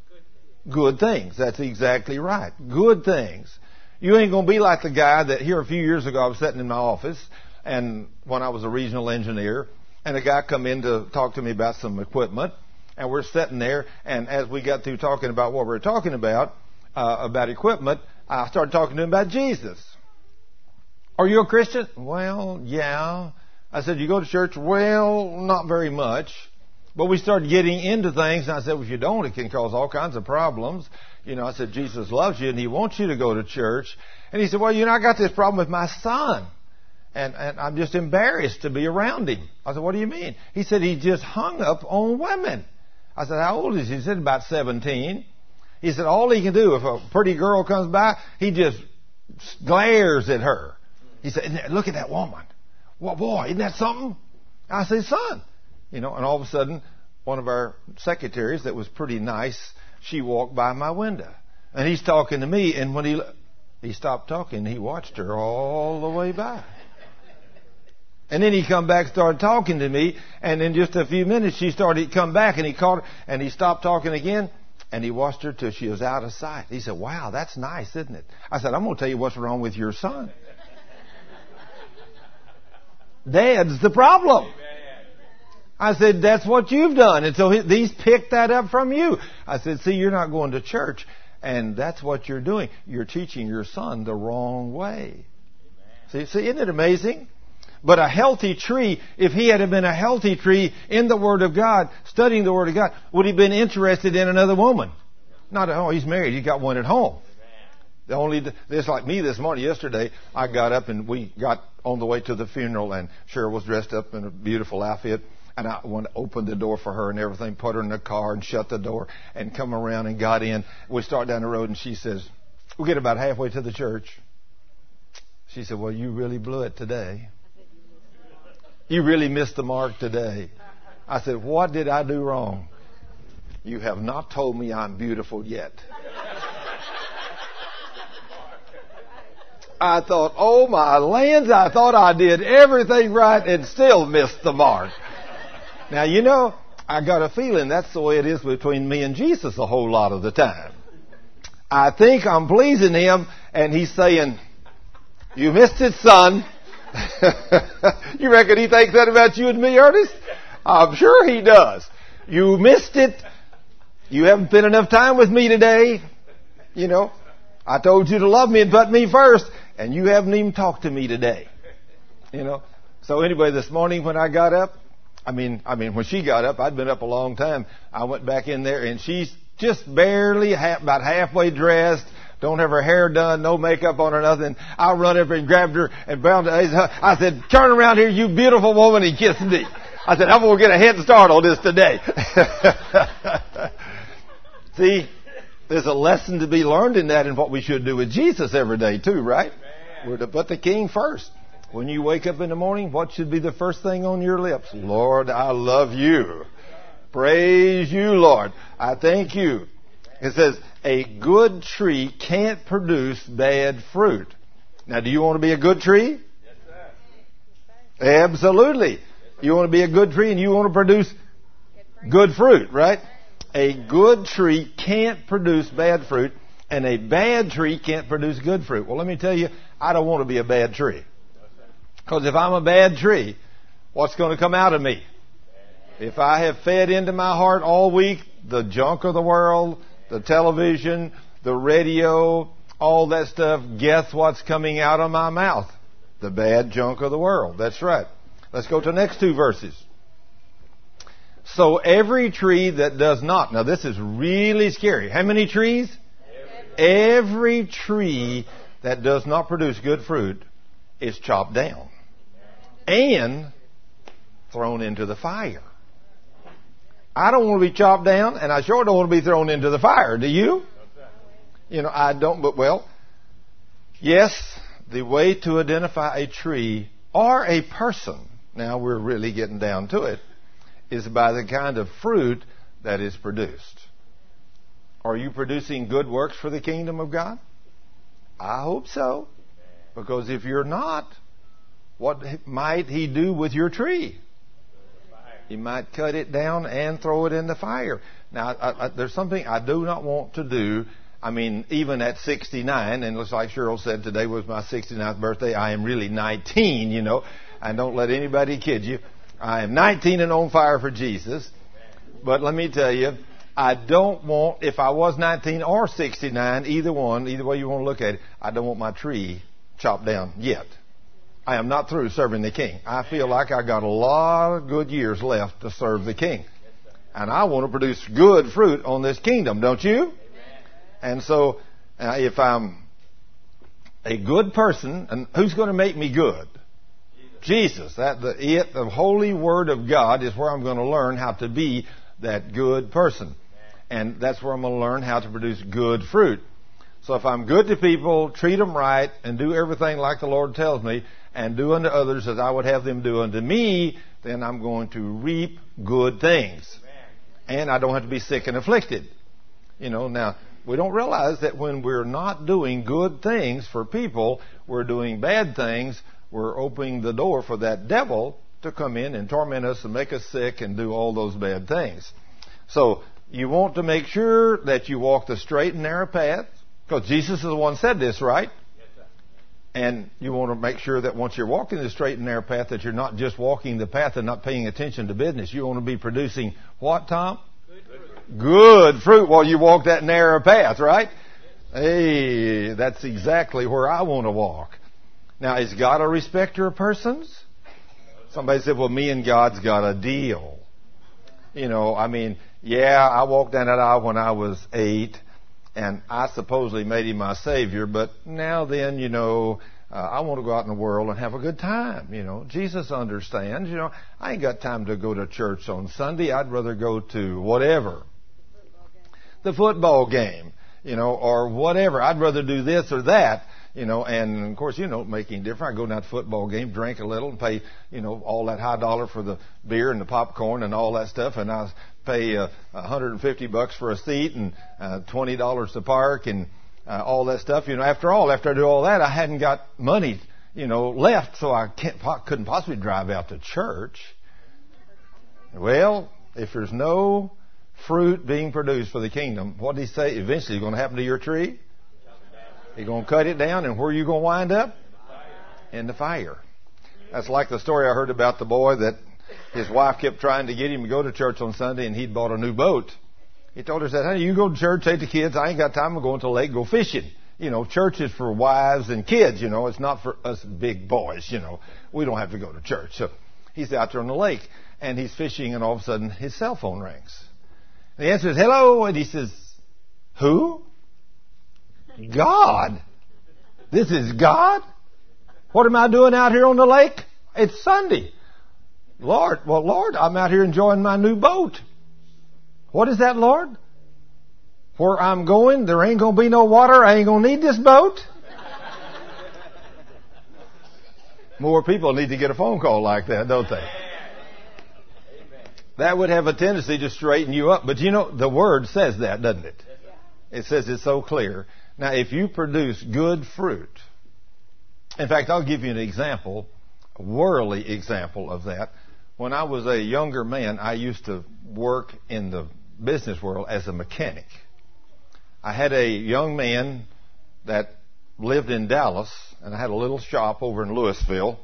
Good things. That's exactly right. Good things. You ain't going to be like the guy that here a few years ago I was sitting in my office, and when I was a regional engineer, and a guy come in to talk to me about some equipment, and we're sitting there, and as we got through talking about what we were talking about, uh, about equipment, I started talking to him about Jesus. Are you a Christian? Well, yeah. I said, you go to church? Well, not very much. But we started getting into things, and I said, well, if you don't, it can cause all kinds of problems. You know, I said, Jesus loves you, and He wants you to go to church. And he said, well, you know, I got this problem with my son, and, and I'm just embarrassed to be around him. I said, what do you mean? He said, he just hung up on women. I said, how old is he? He said, about seventeen. He said, all he can do, if a pretty girl comes by, he just glares at her. He said, look at that woman. Well, boy, isn't that something? I said, son. You know, and all of a sudden, one of our secretaries that was pretty nice she walked by my window. And he's talking to me, and when he he stopped talking, he watched her all the way by. And then he come back, started talking to me, and in just a few minutes she started to come back, and he called her, and he stopped talking again, and he watched her till she was out of sight. He said, wow, that's nice, isn't it? I said, I'm going to tell you what's wrong with your son. Dad's the problem. I said, that's what you've done. And so he, these picked that up from you. I said, see, you're not going to church. And that's what you're doing. You're teaching your son the wrong way. See, see, isn't it amazing? But a healthy tree, if he had been a healthy tree in the Word of God, studying the Word of God, would he have been interested in another woman? Not, oh, he's married. He got one at home. The only, this like me this morning, yesterday, I got up and we got on the way to the funeral, and Cheryl was dressed up in a beautiful outfit. And I went, opened the door for her and everything, put her in the car and shut the door and come around and got in. We start down the road and she says, we get about halfway to the church. She said, well, you really blew it today. You really missed the mark today. I said, what did I do wrong? You have not told me I'm beautiful yet. I thought, oh my lands, I thought I did everything right and still missed the mark. Now, you know, I got a feeling that's the way it is between me and Jesus a whole lot of the time. I think I'm pleasing him, and he's saying, you missed it, son. You reckon he thinks that about you and me, Ernest? I'm sure he does. You missed it. You haven't spent enough time with me today. You know, I told you to love me and put me first, and you haven't even talked to me today. You know. So anyway, this morning when I got up, I mean, I mean, when she got up, I'd been up a long time. I went back in there, and she's just barely half, about halfway dressed. Don't have her hair done, no makeup on or nothing. I run up and grabbed her and bound her. I said, turn around here, you beautiful woman, and kiss me. I said, I'm going to get a head start on this today. See, there's a lesson to be learned in that and what we should do with Jesus every day too, right? We're to put the King first. When you wake up in the morning, what should be the first thing on your lips? Lord, I love you. Praise you, Lord. I thank you. It says, a good tree can't produce bad fruit. Now, do you want to be a good tree? Yes, sir. Absolutely. You want to be a good tree and you want to produce good fruit, right? A good tree can't produce bad fruit, and a bad tree can't produce good fruit. Well, let me tell you, I don't want to be a bad tree. Because if I'm a bad tree, what's going to come out of me? If I have fed into my heart all week the junk of the world, the television, the radio, all that stuff, guess what's coming out of my mouth? The bad junk of the world. That's right. Let's go to the next two verses. So every tree that does not, now this is really scary. How many trees? Every, every tree that does not produce good fruit is chopped down and thrown into the fire. I don't want to be chopped down, and I sure don't want to be thrown into the fire. Do you? You know, I don't, but well, yes, the way to identify a tree or a person, now we're really getting down to it, is by the kind of fruit that is produced. Are you producing good works for the kingdom of God? I hope so. Because if you're not, what might He do with your tree? He might cut it down and throw it in the fire. Now, I, I, there's something I do not want to do. I mean, even at sixty-nine, and it's like Cheryl said, today was my sixty-ninth birthday. I am really nineteen, you know. And don't let anybody kid you. I am nineteen and on fire for Jesus. But let me tell you, I don't want, if I was nineteen or sixty-nine, either one, either way you want to look at it, I don't want my tree chopped down yet. I am not through serving the King. I feel like I got a lot of good years left to serve the King. And I want to produce good fruit on this kingdom, don't you? And so, uh, if I'm a good person, and who's going to make me good? Jesus. That the it, the Holy Word of God is where I'm going to learn how to be that good person. And that's where I'm going to learn how to produce good fruit. So if I'm good to people, treat them right, and do everything like the Lord tells me, and do unto others as I would have them do unto me, then I'm going to reap good things. And I don't have to be sick and afflicted. You know, now, we don't realize that when we're not doing good things for people, we're doing bad things. We're opening the door for that devil to come in and torment us and make us sick and do all those bad things. So you want to make sure that you walk the straight and narrow path, because Jesus is the one who said this, right? And you want to make sure that once you're walking the straight and narrow path, that you're not just walking the path and not paying attention to business. You want to be producing what, Tom? Good fruit. Good fruit while you walk that narrow path, right? Hey, that's exactly where I want to walk. Now, is God a respecter of persons? Somebody said, well, me and God's got a deal. You know, I mean, yeah, I walked down that aisle when I was eight, and I supposedly made him my Savior, but now then, you know, uh, I want to go out in the world and have a good time, you know. Jesus understands, you know, I ain't got time to go to church on Sunday. I'd rather go to whatever. The football game, you know, or whatever. I'd rather do this or that. You know, and of course, you know, making different. I go down to the football game, drink a little, and pay, you know, all that high dollar for the beer and the popcorn and all that stuff, and I pay uh, one hundred fifty bucks for a seat and uh, twenty dollars to park and uh, all that stuff. You know, after all, after I do all that, I hadn't got money, you know, left, so I can't, couldn't possibly drive out to church. Well, if there's no fruit being produced for the kingdom, what did he say? Eventually, it's going to happen to your tree. You're going to cut it down, and where are you going to wind up? In the fire. That's like the story I heard about the boy that his wife kept trying to get him to go to church on Sunday, and he'd bought a new boat. He told her, said, honey, you go to church, take the kids. I ain't got time. I'm going to the lake, go fishing. You know, church is for wives and kids, you know. It's not for us big boys, you know. We don't have to go to church. So he's out there on the lake, and he's fishing, and all of a sudden his cell phone rings. And the answer is, hello, and he says, who? God. This is God? What am I doing out here on the lake? It's Sunday. Lord, well, Lord, I'm out here enjoying my new boat. What is that, Lord? Where I'm going, there ain't going to be no water. I ain't going to need this boat. More people need to get a phone call like that, don't they? That would have a tendency to straighten you up. But you know, the Word says that, doesn't it? It says it's so clear. Now, if you produce good fruit, in fact, I'll give you an example, a worldly example of that. When I was a younger man, I used to work in the business world as a mechanic. I had a young man that lived in Dallas, and I had a little shop over in Louisville.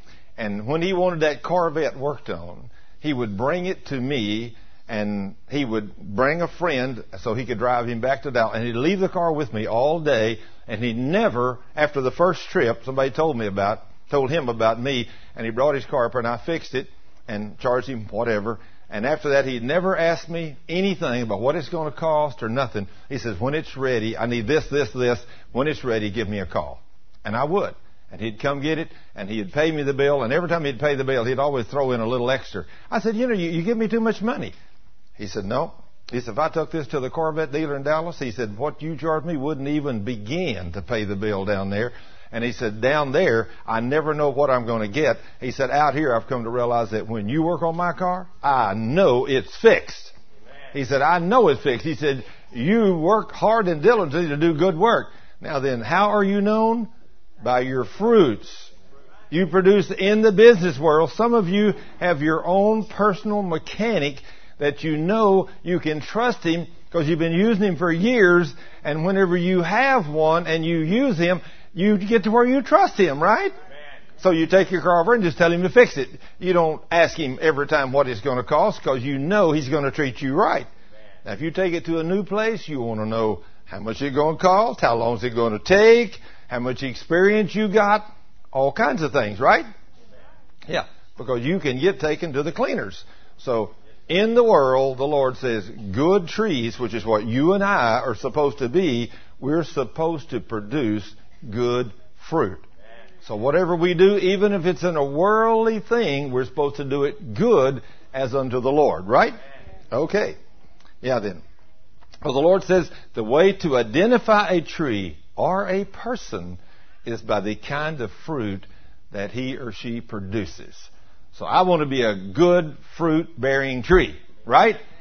And when he wanted that Corvette worked on, he would bring it to me, and he would bring a friend so he could drive him back to Dallas. And he'd leave the car with me all day, and he never, after the first trip, somebody told me about, told him about me, and he brought his car up, and I fixed it and charged him whatever. And after that, he'd never asked me anything about what it's going to cost or nothing. He says, when it's ready, I need this, this, this. When it's ready, give me a call. And I would. And he'd come get it, and he'd pay me the bill. And every time he'd pay the bill, he'd always throw in a little extra. I said, you know, you, you give me too much money. He said, no. He said, if I took this to the Corvette dealer in Dallas, he said, what you charged me wouldn't even begin to pay the bill down there. And he said, down there, I never know what I'm going to get. He said, out here, I've come to realize that when you work on my car, I know it's fixed. Amen. He said, I know it's fixed. He said, you work hard and diligently to do good work. Now then, how are you known? By your fruits. You produce in the business world. Some of you have your own personal mechanic that you know you can trust him because you've been using him for years. And whenever you have one and you use him, you get to where you trust him, right? Amen. So you take your car over and just tell him to fix it. You don't ask him every time what it's going to cost because you know he's going to treat you right. Amen. Now, if you take it to a new place, you want to know how much it's going to cost, how long is it going to take, how much experience you got, all kinds of things, right? Amen. Yeah, because you can get taken to the cleaners. So in the world, the Lord says, good trees, which is what you and I are supposed to be, we're supposed to produce good fruit. So whatever we do, even if it's in a worldly thing, we're supposed to do it good as unto the Lord, right? Okay. Yeah, then. Well, the Lord says the way to identify a tree or a person is by the kind of fruit that he or she produces. So I want to be a good fruit-bearing tree, right?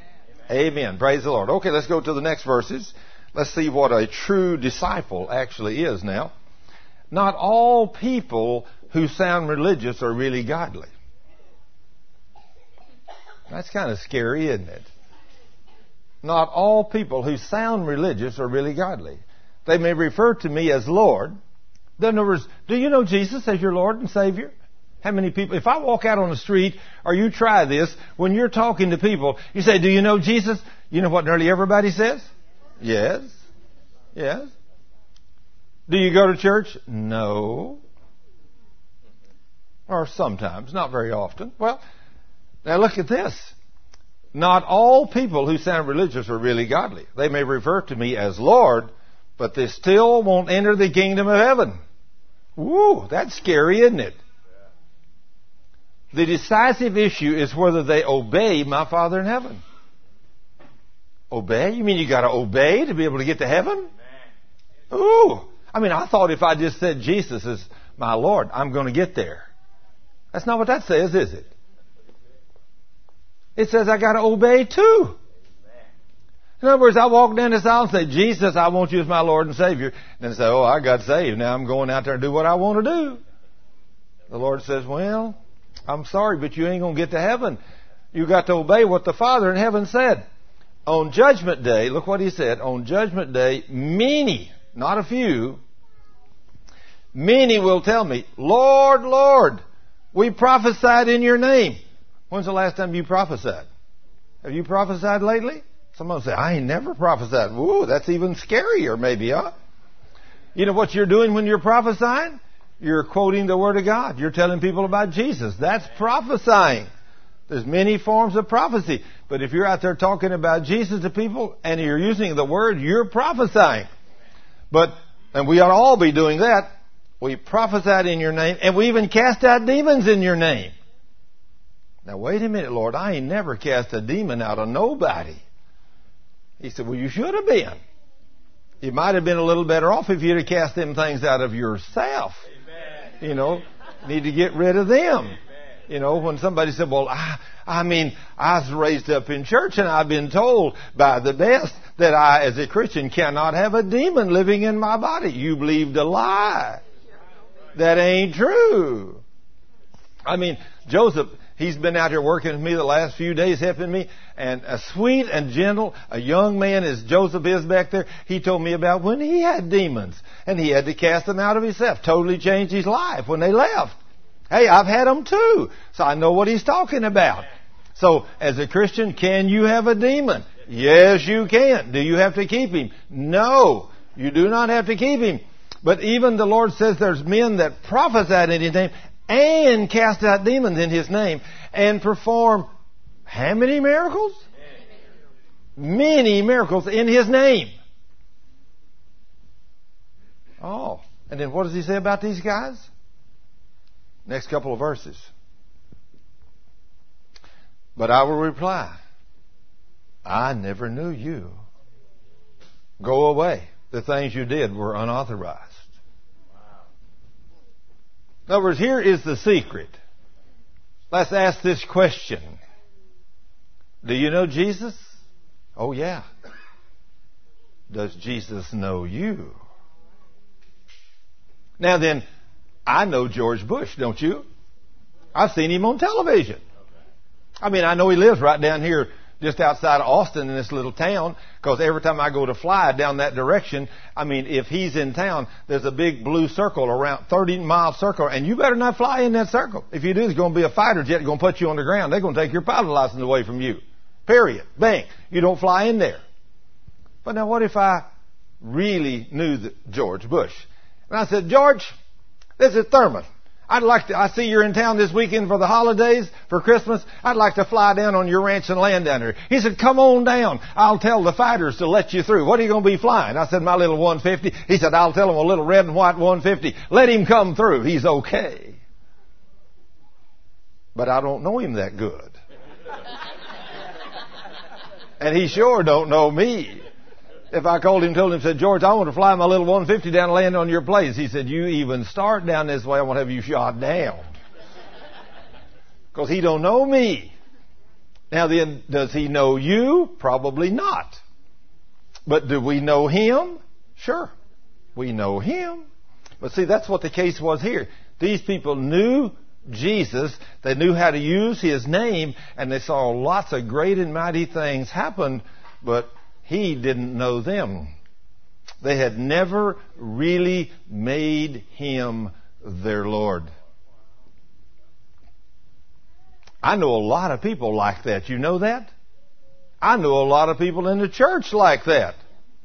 Amen. Praise the Lord. Okay, let's go to the next verses. Let's see what a true disciple actually is now. Not all people who sound religious are really godly. That's kind of scary, isn't it? Not all people who sound religious are really godly. They may refer to me as Lord. In other words, do you know Jesus as your Lord and Savior? How many people, if I walk out on the street, or you try this, when you're talking to people, you say, do you know Jesus? You know what nearly everybody says? Yes. Yes. Do you go to church? No. Or sometimes, not very often. Well, now look at this. Not all people who sound religious are really godly. They may refer to me as Lord, but they still won't enter the kingdom of heaven. Woo, that's scary, isn't it? The decisive issue is whether they obey my Father in heaven. Obey? You mean you got to obey to be able to get to heaven? Ooh. I mean, I thought if I just said Jesus is my Lord, I'm going to get there. That's not what that says, is it? It says I got to obey too. In other words, I walk down this aisle and say, Jesus, I want you as my Lord and Savior. And then say, oh, I got saved. Now I'm going out there and do what I want to do. The Lord says, well, I'm sorry, but you ain't going to get to heaven. You got to obey what the Father in heaven said. On Judgment Day, look what He said. On Judgment Day, many, not a few, many will tell me, Lord, Lord, we prophesied in your name. When's the last time you prophesied? Have you prophesied lately? Someone will say, I ain't never prophesied. Whoa, that's even scarier maybe, huh? You know what you're doing when you're prophesying? You're quoting the Word of God. You're telling people about Jesus. That's prophesying. There's many forms of prophecy. But if you're out there talking about Jesus to people and you're using the Word, you're prophesying. But, and we ought to all be doing that. We prophesied in your name and we even cast out demons in your name. Now wait a minute, Lord. I ain't never cast a demon out of nobody. He said, well, you should have been. You might have been a little better off if you'd have cast them things out of yourself. Amen. You know, need to get rid of them. Amen. You know, when somebody said, well, I, I mean, I was raised up in church and I've been told by the best that I, as a Christian, cannot have a demon living in my body. You believed a lie. That ain't true. I mean, Joseph, he's been out here working with me the last few days, helping me. And a sweet and gentle, a young man as Joseph is back there, he told me about when he had demons. And he had to cast them out of himself. Totally changed his life when they left. Hey, I've had them too. So I know what he's talking about. So, as a Christian, can you have a demon? Yes, you can. Do you have to keep him? No, you do not have to keep him. But even the Lord says there's men that prophesied in His name and cast out demons in His name and perform how many miracles? Many miracles in His name. Oh, and then what does He say about these guys? Next couple of verses. But I will reply, I never knew you. Go away. The things you did were unauthorized. In other words, here is the secret. Let's ask this question. Do you know Jesus? Oh, yeah. Does Jesus know you? Now then, I know George Bush, don't you? I've seen him on television. I mean, I know he lives right down here just outside of Austin in this little town, because every time I go to fly down that direction, I mean, if he's in town, there's a big blue circle around, thirty mile circle, and you better not fly in that circle. If you do, there's going to be a fighter jet going to put you on the ground. They're going to take your pilot license away from you. Period. Bang. You don't fly in there. But now what if I really knew that George Bush? And I said, George, this is Thurman. I'd like to, I see you're in town this weekend for the holidays, for Christmas. I'd like to fly down on your ranch and land down there. He said, come on down. I'll tell the fighters to let you through. What are you going to be flying? I said, my little one fifty. He said, I'll tell him a little red and white one fifty. Let him come through. He's okay. But I don't know him that good. And he sure don't know me. If I called him, told him, said, George, I want to fly my little one fifty down and land on your place. He said, you even start down this way, I want to have you shot down. Because he don't know me. Now then, does he know you? Probably not. But do we know him? Sure. We know him. But see, that's what the case was here. These people knew Jesus. They knew how to use his name, and they saw lots of great and mighty things happen, but he didn't know them. They had never really made him their Lord. I know a lot of people like that. You know that? I know a lot of people in the church like that.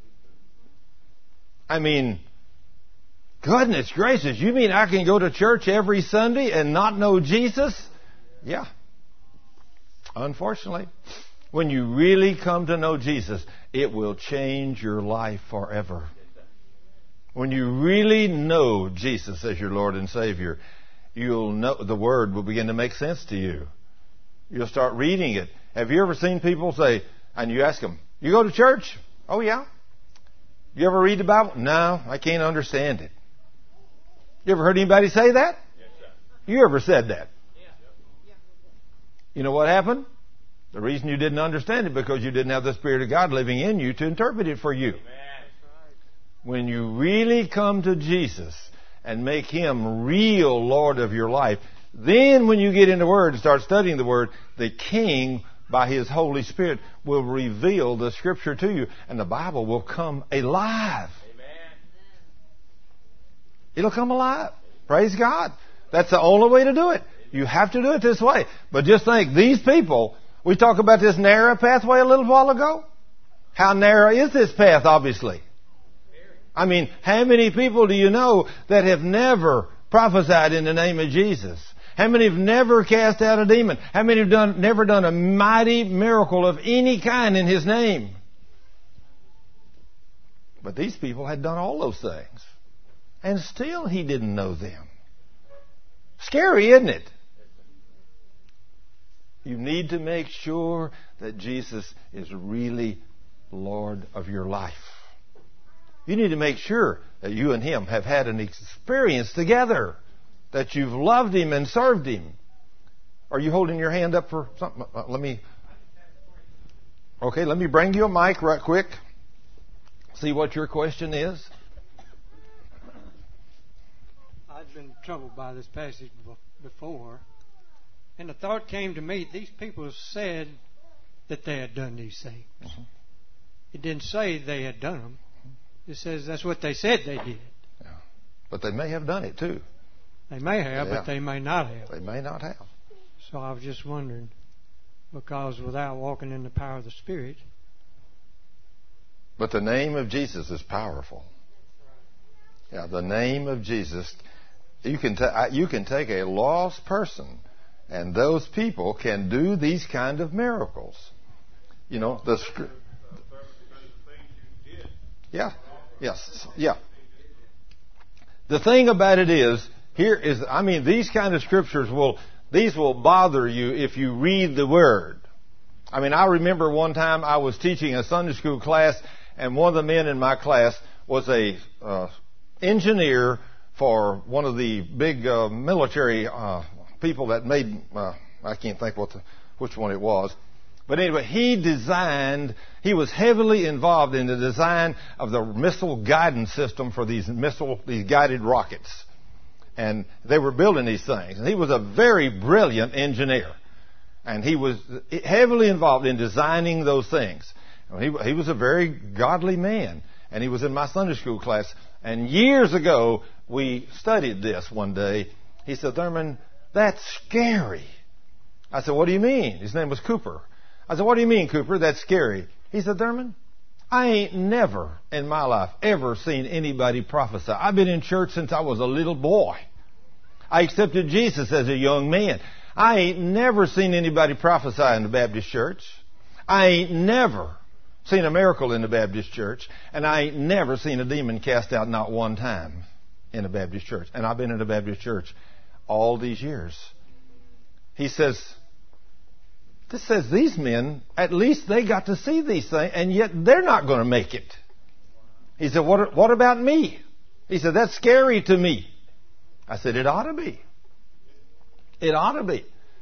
I mean, goodness gracious, you mean I can go to church every Sunday and not know Jesus? Yeah. Unfortunately, when you really come to know Jesus, it will change your life forever. When you really know Jesus as your Lord and Savior, you'll know the Word will begin to make sense to you. You'll start reading it. Have you ever seen people say, and you ask them, you go to church? Oh, yeah. You ever read the Bible? No, I can't understand it. You ever heard anybody say that? Yes, sir. You ever said that? Yeah. You know what happened? The reason you didn't understand it because you didn't have the Spirit of God living in you to interpret it for you. Amen. When you really come to Jesus and make him real Lord of your life, then when you get in the Word and start studying the Word, the King, by his Holy Spirit, will reveal the Scripture to you, and the Bible will come alive. Amen. It'll come alive. Praise God. That's the only way to do it. You have to do it this way. But just think, these people, we talked about this narrow pathway a little while ago. How narrow is this path, obviously? I mean, how many people do you know that have never prophesied in the name of Jesus? How many have never cast out a demon? How many have done, never done a mighty miracle of any kind in his name? But these people had done all those things. And still he didn't know them. Scary, isn't it? You need to make sure that Jesus is really Lord of your life. You need to make sure that you and him have had an experience together, that you've loved him and served him. Are you holding your hand up for something? Uh, let me... Okay, let me bring you a mic right quick. See what your question is. I've been troubled by this passage before, and the thought came to me, these people said that they had done these things. Mm-hmm. It didn't say they had done them. It says that's what they said they did. Yeah. But they may have done it too. They may have, yeah. But they may not have. They may not have. So I was just wondering, because without walking in the power of the Spirit. But the name of Jesus is powerful. Yeah, the name of Jesus. You can ta- you can take a lost person, and those people can do these kind of miracles. You know the. Yeah. Yes. Yeah. The thing about it is, here is, I mean, these kind of scriptures will, these will bother you if you read the Word. I mean, I remember one time I was teaching a Sunday school class, and one of the men in my class was a uh, engineer for one of the big uh, military uh, people that made, uh, I can't think what the, which one it was. But anyway, he designed, he was heavily involved in the design of the missile guidance system for these missile, these guided rockets. And they were building these things. And he was a very brilliant engineer. And he was heavily involved in designing those things. He, he was a very godly man. And he was in my Sunday school class. And years ago, we studied this one day. He said, Thurman, that's scary. I said, what do you mean? His name was Cooper. I said, what do you mean, Cooper? That's scary. He said, Thurman, I ain't never in my life ever seen anybody prophesy. I've been in church since I was a little boy. I accepted Jesus as a young man. I ain't never seen anybody prophesy in the Baptist church. I ain't never seen a miracle in the Baptist church. And I ain't never seen a demon cast out not one time in a Baptist church. And I've been in a Baptist church all these years. He says, this says these men, at least they got to see these things, and yet they're not going to make it. He said, what, what about me? He said, that's scary to me. I said, it ought to be. It ought to be.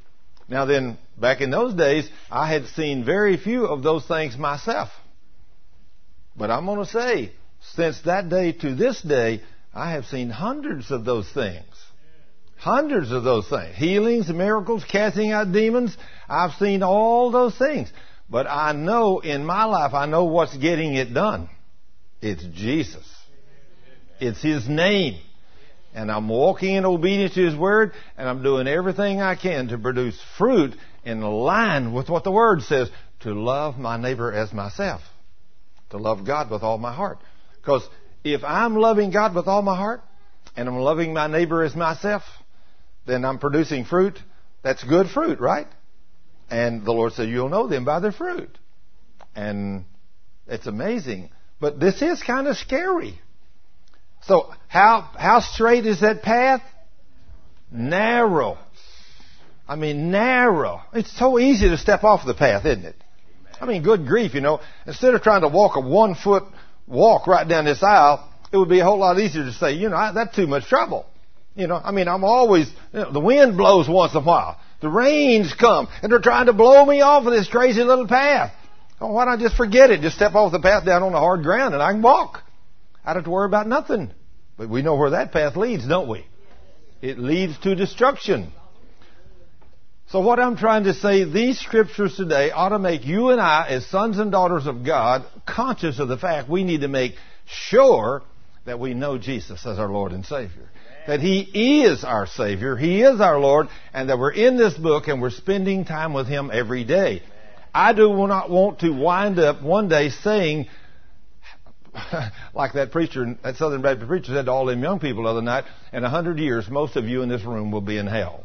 Now then, back in those days, I had seen very few of those things myself. But I'm going to say, since that day to this day, I have seen hundreds of those things. Hundreds of those things. Healings, miracles, casting out demons. I've seen all those things. But I know in my life, I know what's getting it done. It's Jesus. It's His name. And I'm walking in obedience to His Word, and I'm doing everything I can to produce fruit in line with what the Word says, to love my neighbor as myself. To love God with all my heart. Because if I'm loving God with all my heart, and I'm loving my neighbor as myself, then I'm producing fruit. That's good fruit, right? And the Lord said, you'll know them by their fruit. And it's amazing. But this is kind of scary. So how how straight is that path? Narrow. I mean, narrow. It's so easy to step off the path, isn't it? I mean, good grief, you know. Instead of trying to walk a one-foot walk right down this aisle, it would be a whole lot easier to say, you know, that's too much trouble. You know, I mean, I'm always, you know, the wind blows once in a while. The rains come, and they're trying to blow me off of this crazy little path. Oh, why don't I just forget it? Just step off the path down on the hard ground, and I can walk. I don't have to worry about nothing. But we know where that path leads, don't we? It leads to destruction. So what I'm trying to say, these scriptures today ought to make you and I, as sons and daughters of God, conscious of the fact we need to make sure that we know Jesus as our Lord and Savior. That He is our Savior, He is our Lord, and that we're in this book and we're spending time with Him every day. I do not want to wind up one day saying, like that preacher, that Southern Baptist preacher said to all them young people the other night, in a hundred years, most of you in this room will be in hell.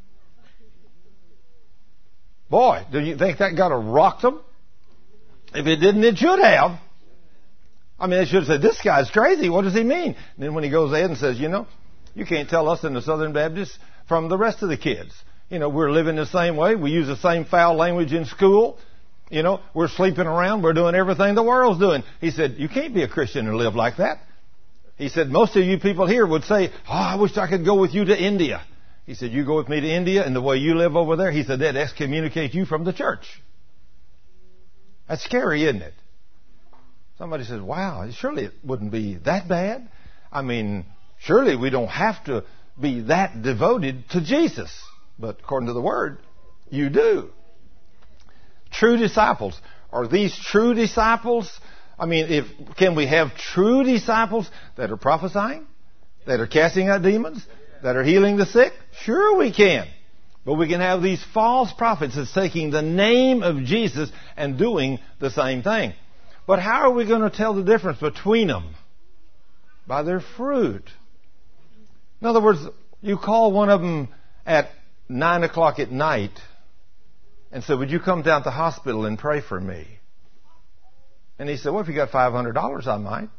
Boy, do you think that got to rock them? If it didn't, it should have. I mean, they should have said, this guy's crazy. What does he mean? And then when he goes ahead and says, you know, you can't tell us in the Southern Baptist from the rest of the kids. You know, we're living the same way. We use the same foul language in school. You know, we're sleeping around. We're doing everything the world's doing. He said, you can't be a Christian and live like that. He said, most of you people here would say, oh, I wish I could go with you to India. He said, you go with me to India, and the way you live over there, he said, that excommunicate you from the church. That's scary, isn't it? Somebody says, wow, surely it wouldn't be that bad. I mean, surely we don't have to be that devoted to Jesus. But according to the Word, you do. True disciples. Are these true disciples? I mean, if can we have true disciples that are prophesying? That are casting out demons? That are healing the sick? Sure we can. But we can have these false prophets that's taking the name of Jesus and doing the same thing. But how are we going to tell the difference between them? By their fruit. In other words, you call one of them at nine o'clock at night and say, would you come down to the hospital and pray for me? And he said, well, if you got five hundred dollars, I might.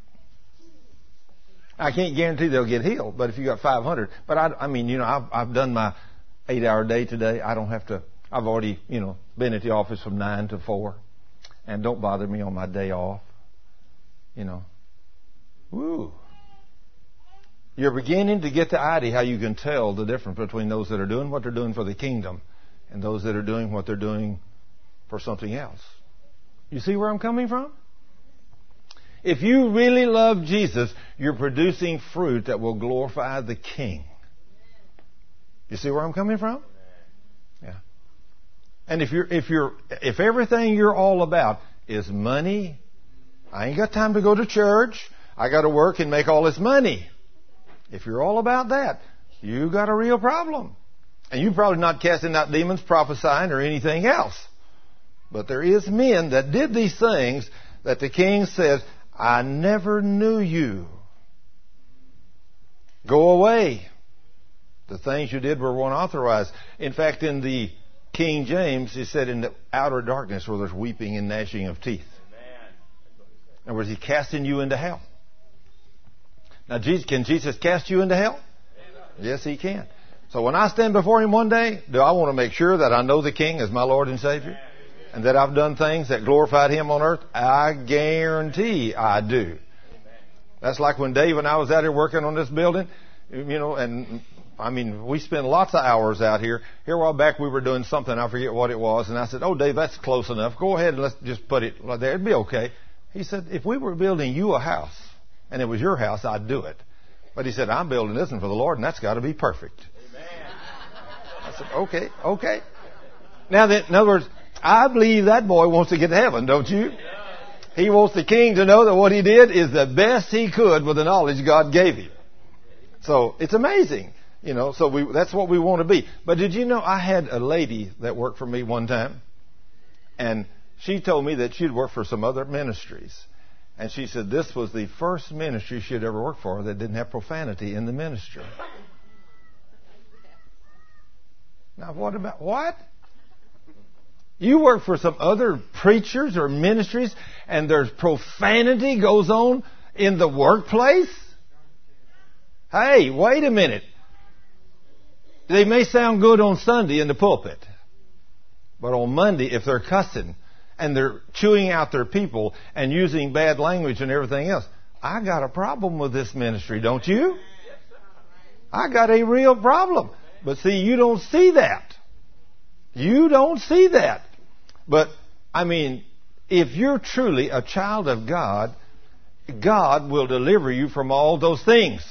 I can't guarantee they'll get healed, but if you got five hundred, but I, I mean, you know, I've, I've done my eight hour day today. I don't have to, I've already, you know, been at the office from nine to four, and don't bother me on my day off. You know, woo. You're beginning to get the idea how you can tell the difference between those that are doing what they're doing for the kingdom and those that are doing what they're doing for something else. You see where I'm coming from? If you really love Jesus, you're producing fruit that will glorify the King. You see where I'm coming from? Yeah. And if you're, if you're, if everything you're all about is money, I ain't got time to go to church. I got to work and make all this money. If you're all about that, you got a real problem. And you're probably not casting out demons, prophesying, or anything else. But there is men that did these things that the King says, I never knew you. Go away. The things you did were unauthorized. In fact, in the King James, he said, in the outer darkness where there's weeping and gnashing of teeth. In other words, he's casting you into hell. Now, Jesus, can Jesus cast you into hell? Yes, He can. So when I stand before Him one day, do I want to make sure that I know the King as my Lord and Savior? And that I've done things that glorified Him on earth? I guarantee I do. That's like when Dave and I was out here working on this building, you know, and I mean, we spend lots of hours out here. Here a while back we were doing something, I forget what it was, and I said, oh, Dave, that's close enough. Go ahead and let's just put it there. It'd be okay. He said, if we were building you a house, and it was your house, I'd do it. But he said, I'm building this one for the Lord, and that's got to be perfect. Amen. I said, okay, okay. Now, then, in other words, I believe that boy wants to get to heaven, don't you? He wants the king to know that what he did is the best he could with the knowledge God gave him. So it's amazing, you know. So we, that's what we want to be. But did you know I had a lady that worked for me one time, and she told me that she'd worked for some other ministries, and she said this was the first ministry she'd ever worked for that didn't have profanity in the ministry. Now what about what? You work for some other preachers or ministries and there's profanity goes on in the workplace? Hey, wait a minute. They may sound good on Sunday in the pulpit, but on Monday, if they're cussing and they're chewing out their people and using bad language and everything else, I got a problem with this ministry, don't you? I got a real problem. But see, you don't see that. You don't see that. But, I mean, if you're truly a child of God, God will deliver you from all those things.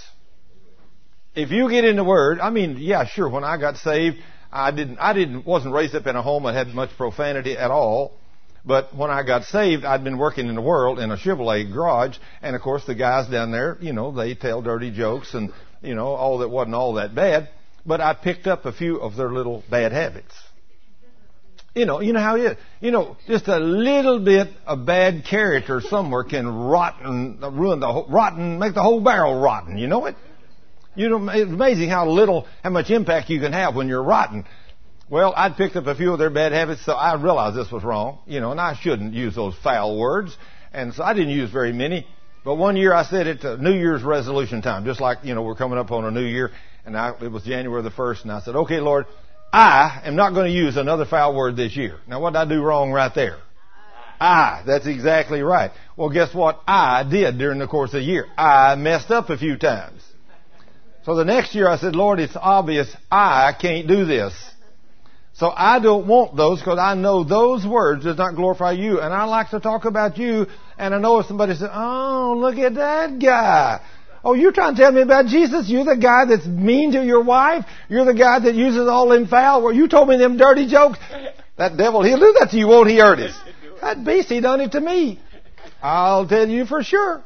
If you get in the Word, I mean, yeah, sure, when I got saved, I didn't, I didn't, wasn't raised up in a home that had much profanity at all. But when I got saved, I'd been working in the world in a Chevrolet garage, and of course the guys down there, you know, they tell dirty jokes and, you know, all that wasn't all that bad. But I picked up a few of their little bad habits. You know, you know how it is. You know, just a little bit of bad character somewhere can rotten, ruin the whole, rotten, make the whole barrel rotten. You know it? You know, it's amazing how little, how much impact you can have when you're rotten. Well, I'd picked up a few of their bad habits, so I realized this was wrong. You know, and I shouldn't use those foul words. And so I didn't use very many. But one year I said it to New Year's resolution time, just like, you know, we're coming up on a new year. And I, it was January the first, and I said, okay, Lord, I am not going to use another foul word this year. Now, what did I do wrong right there? I. That's exactly right. Well, guess what I did during the course of the year? I messed up a few times. So the next year I said, Lord, it's obvious I can't do this. So I don't want those because I know those words does not glorify you. And I like to talk about you. And I know if somebody says, oh, look at that guy. Oh, you're trying to tell me about Jesus? You're the guy that's mean to your wife? You're the guy that uses all them foul words? You told me them dirty jokes? That devil, he'll do that to you, won't he, Ernest? That beast, he done it to me. I'll tell you for sure.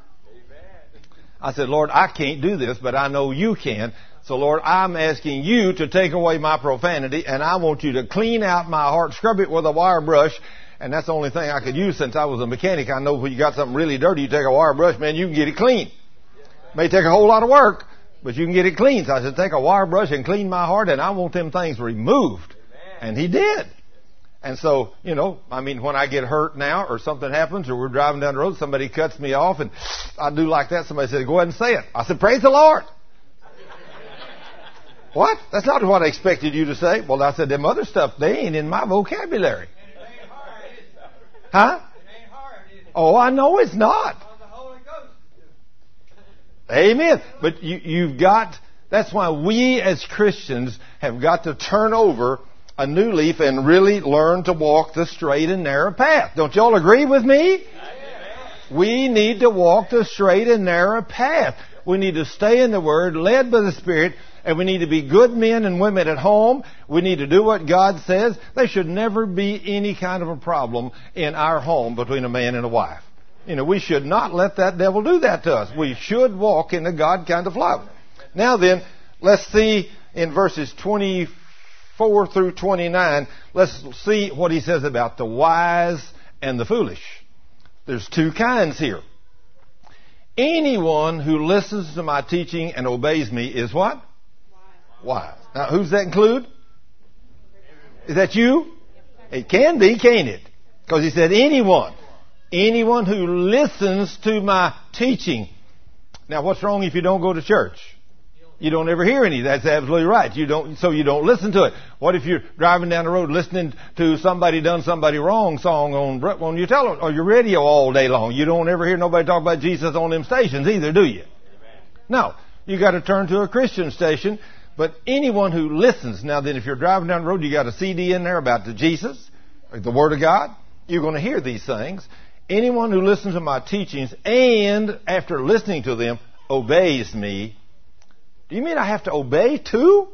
I said, Lord, I can't do this, but I know you can. So, Lord, I'm asking you to take away my profanity, and I want you to clean out my heart, scrub it with a wire brush. And that's the only thing I could use since I was a mechanic. I know when you got something really dirty, you take a wire brush, man, you can get it clean. May take a whole lot of work, but you can get it clean. So I said, take a wire brush and clean my heart, and I want them things removed. And he did. And so, you know, I mean, when I get hurt now or something happens or we're driving down the road, somebody cuts me off, and I do like that. Somebody said, go ahead and say it. I said, praise the Lord. What? That's not what I expected you to say. Well, I said, them other stuff, they ain't in my vocabulary. Huh? Oh, I know it's not. Amen. But you, you've got, that's why we as Christians have got to turn over a new leaf and really learn to walk the straight and narrow path. Don't you all agree with me? We need to walk the straight and narrow path. We need to stay in the Word, led by the Spirit, and we need to be good men and women at home. We need to do what God says. There should never be any kind of a problem in our home between a man and a wife. You know, we should not let that devil do that to us. We should walk in the God kind of love. Now then, let's see in verses twenty-four through twenty-nine, let's see what he says about the wise and the foolish. There's two kinds here. Anyone who listens to my teaching and obeys me is what? Wise. Wise. Now, who's that include? Is that you? It can be, can't it? Because he said anyone. Anyone who listens to my teaching. Now, what's wrong if you don't go to church? You don't ever hear any. That's absolutely right. You don't, so you don't listen to it. What if you're driving down the road listening to somebody done somebody wrong song on, on your tele or your radio all day long? You don't ever hear nobody talk about Jesus on them stations either, do you? Amen. No. You got to turn to a Christian station But anyone who listens, now then if you're driving down the road, you got a C D in there about the Jesus, the Word of God, you're going to hear these things. Anyone who listens to my teachings and after listening to them obeys me. Do you mean I have to obey too?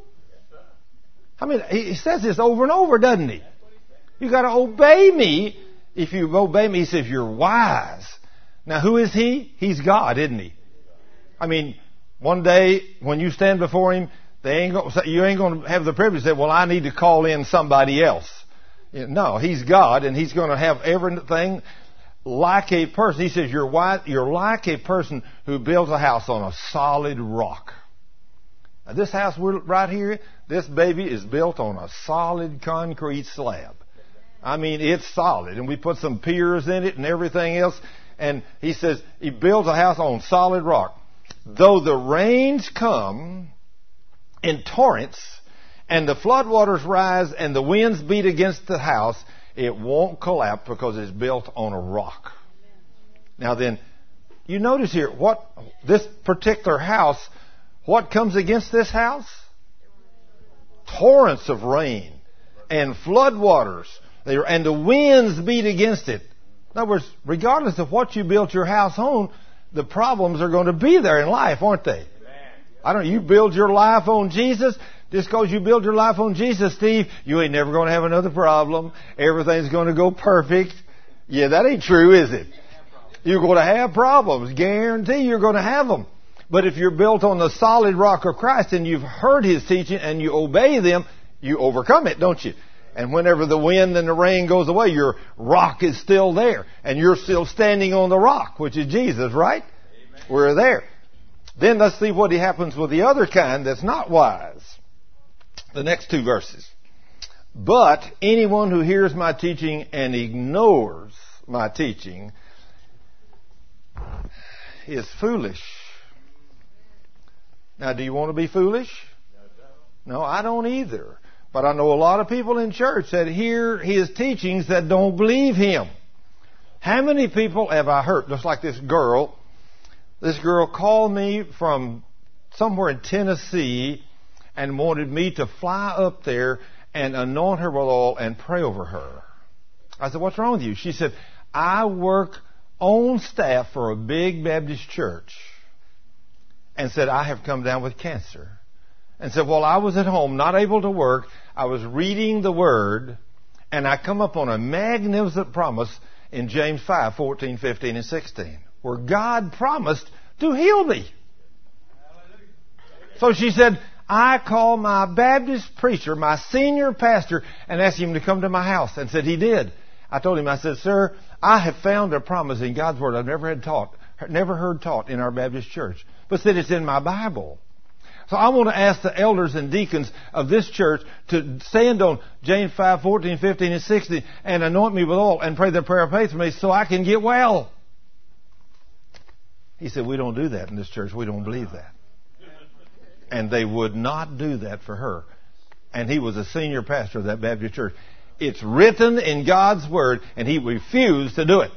I mean, he says this over and over, doesn't he? You got to obey me. If you obey me, he says you're wise. Now who is he? He's God, isn't he? I mean, one day when you stand before him, they ain't gonna, you ain't going to have the privilege to say, well, I need to call in somebody else. No, he's God, and he's going to have everything like a person. He says you're wise, you're like a person who builds a house on a solid rock. Now, this house we're right here, this baby is built on a solid concrete slab. I mean, it's solid, and we put some piers in it and everything else. And he says he builds a house on solid rock. Though the rains come in torrents and the floodwaters rise and the winds beat against the house, it won't collapse because it's built on a rock. Now then, you notice here, what this particular house, what comes against this house? Torrents of rain and floodwaters, and the winds beat against it. In other words, regardless of what you built your house on, the problems are going to be there in life, aren't they? I don't know, you build your life on Jesus, just because you build your life on Jesus, Steve, you ain't never going to have another problem. Everything's going to go perfect. Yeah, that ain't true, is it? You're going to have problems. Guarantee you're going to have them. But if you're built on the solid rock of Christ and you've heard His teaching and you obey them, you overcome it, don't you? And whenever the wind and the rain goes away, your rock is still there. And you're still standing on the rock, which is Jesus, right? Amen. We're there. Then let's see what happens with the other kind that's not wise. The next two verses. But anyone who hears my teaching and ignores my teaching is foolish. Now, do you want to be foolish? No, I don't either. But I know a lot of people in church that hear his teachings that don't believe him. How many people have I heard? Just like this girl. This girl called me from somewhere in Tennessee and wanted me to fly up there and anoint her with oil and pray over her. I said, what's wrong with you? She said, I work on staff for a big Baptist church. And said, I have come down with cancer. And said, well, I was at home, not able to work. I was reading the Word, and I come up on a magnificent promise in James five, fourteen, fifteen, and sixteen, where God promised to heal me. So she said, I called my Baptist preacher, my senior pastor, and asked him to come to my house. And said he did. I told him, I said, sir, I have found a promise in God's Word I've never had taught, never heard taught in our Baptist church, but said it's in my Bible. So I want to ask the elders and deacons of this church to stand on James five, fourteen, fifteen, and sixteen and anoint me with oil and pray the prayer of faith for me so I can get well. He said, we don't do that in this church. We don't believe that. And they would not do that for her. And he was a senior pastor of that Baptist church. It's written in God's Word, and he refused to do it.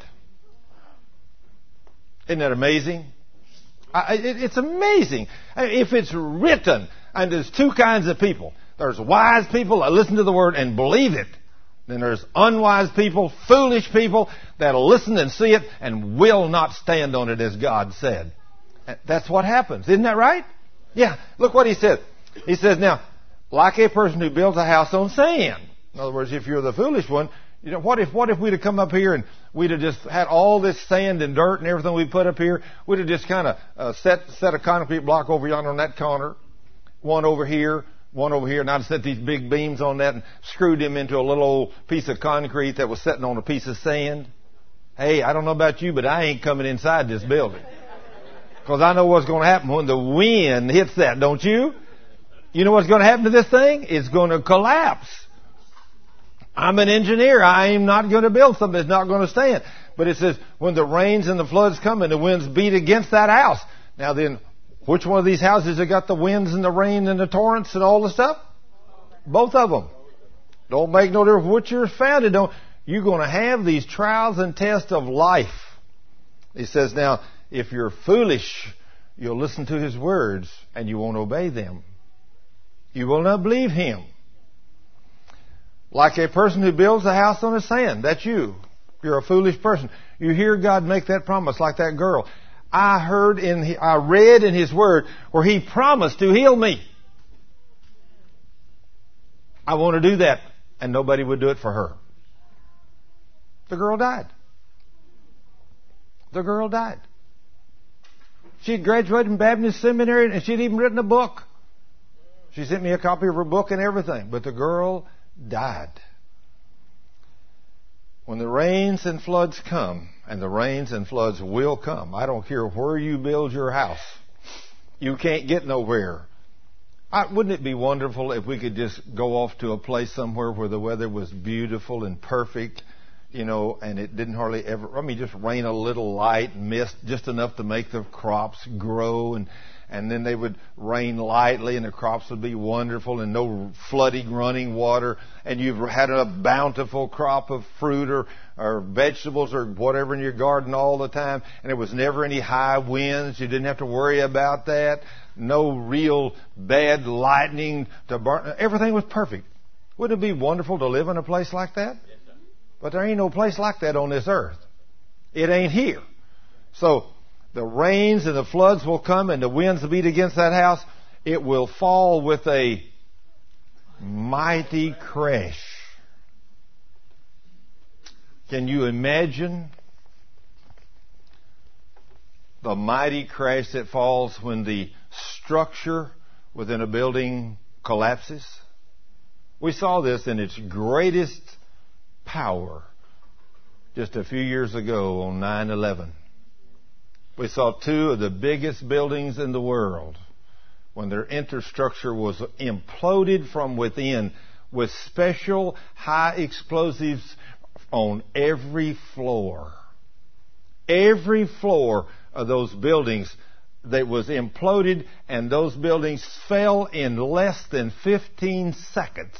Isn't that amazing? I, it, it's amazing. If it's written, and there's two kinds of people. There's wise people that listen to the Word and believe it. Then there's unwise people, foolish people that'll listen and see it and will not stand on it as God said. That's what happens. Isn't that right? Yeah. Look what he said. He says, now, like a person who builds a house on sand. In other words, if you're the foolish one, you know, what if what if we'd have come up here and we'd have just had all this sand and dirt and everything we put up here? We'd have just kind of uh, set set a concrete block over yonder on that corner, one over here, one over here, and I'd set these big beams on that and screwed them into a little old piece of concrete that was sitting on a piece of sand. Hey, I don't know about you, but I ain't coming inside this building. Because I know what's going to happen when the wind hits that, don't you? You know what's going to happen to this thing? It's going to collapse. I'm an engineer. I am not going to build something that's not going to stand. But it says, when the rains and the floods come and the winds beat against that house. Now then, which one of these houses have got the winds and the rain and the torrents and all the stuff? Both of them. Don't make no difference what you're founded on. You're going to have these trials and tests of life. He says, now, if you're foolish, you'll listen to his words and you won't obey them. You will not believe him. Like a person who builds a house on the sand. That's you. You're a foolish person. You hear God make that promise like that girl. I heard in, I read in His Word where He promised to heal me. I want to do that. And nobody would do it for her. The girl died. The girl died. She had graduated from Baptist seminary and she'd even written a book. She sent me a copy of her book and everything. But the girl died. When the rains and floods come, and the rains and floods will come, I don't care where you build your house, you can't get nowhere. I, wouldn't it be wonderful if we could just go off to a place somewhere where the weather was beautiful and perfect, you know, and it didn't hardly ever, I mean, just rain a little light, mist, just enough to make the crops grow, and and then they would rain lightly and the crops would be wonderful and no flooding running water, and you've had a bountiful crop of fruit or, or vegetables or whatever in your garden all the time, and there was never any high winds. You didn't have to worry about that. No real bad lightning to burn. Everything was perfect. Wouldn't it be wonderful to live in a place like that? Yes, sir. But there ain't no place like that on this earth. It ain't here. So the rains and the floods will come and the winds will beat against that house. It will fall with a mighty crash. Can you imagine the mighty crash that falls when the structure within a building collapses? We saw this in its greatest power just a few years ago on nine eleven. We saw two of the biggest buildings in the world when their infrastructure was imploded from within with special high explosives on every floor. Every floor of those buildings that was imploded, and those buildings fell in less than fifteen seconds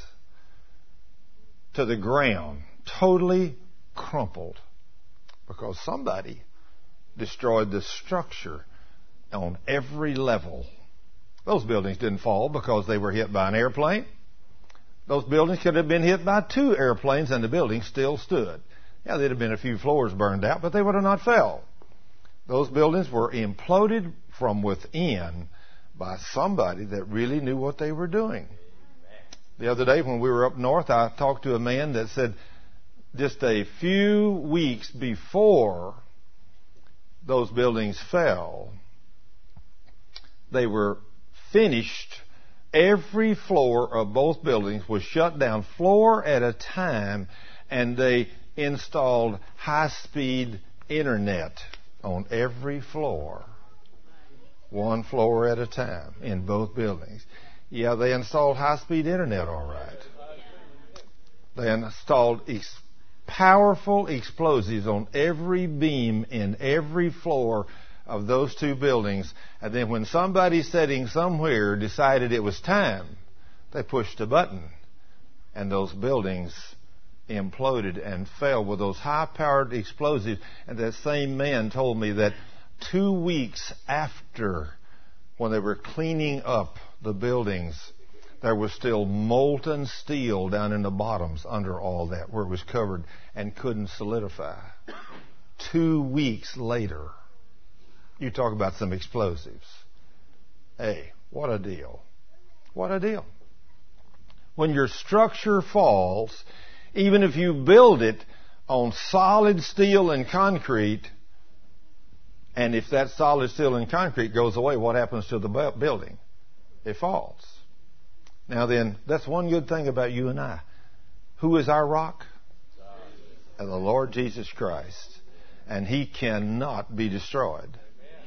to the ground, totally crumpled, because somebody destroyed the structure on every level. Those buildings didn't fall because they were hit by an airplane. Those buildings could have been hit by two airplanes and the building still stood. Yeah, there'd have been a few floors burned out, but they would have not fell. Those buildings were imploded from within by somebody that really knew what they were doing. The other day when we were up north, I talked to a man that said just a few weeks before those buildings fell, they were finished. Every floor of both buildings was shut down, floor at a time, and they installed high-speed internet on every floor, one floor at a time in both buildings. Yeah, they installed high-speed internet, all right. They installed ex- powerful explosives on every beam in every floor of those two buildings. And then when somebody sitting somewhere decided it was time, they pushed a button, and those buildings imploded and fell with those high-powered explosives. And that same man told me that two weeks after, when they were cleaning up the buildings, there was still molten steel down in the bottoms under all that, where it was covered and couldn't solidify. Two weeks later. You talk about some explosives. Hey, what a deal. What a deal. When your structure falls, even if you build it on solid steel and concrete, and if that solid steel and concrete goes away, what happens to the building? It falls. Now then, that's one good thing about you and I. Who is our rock? And the Lord Jesus Christ. And He cannot be destroyed.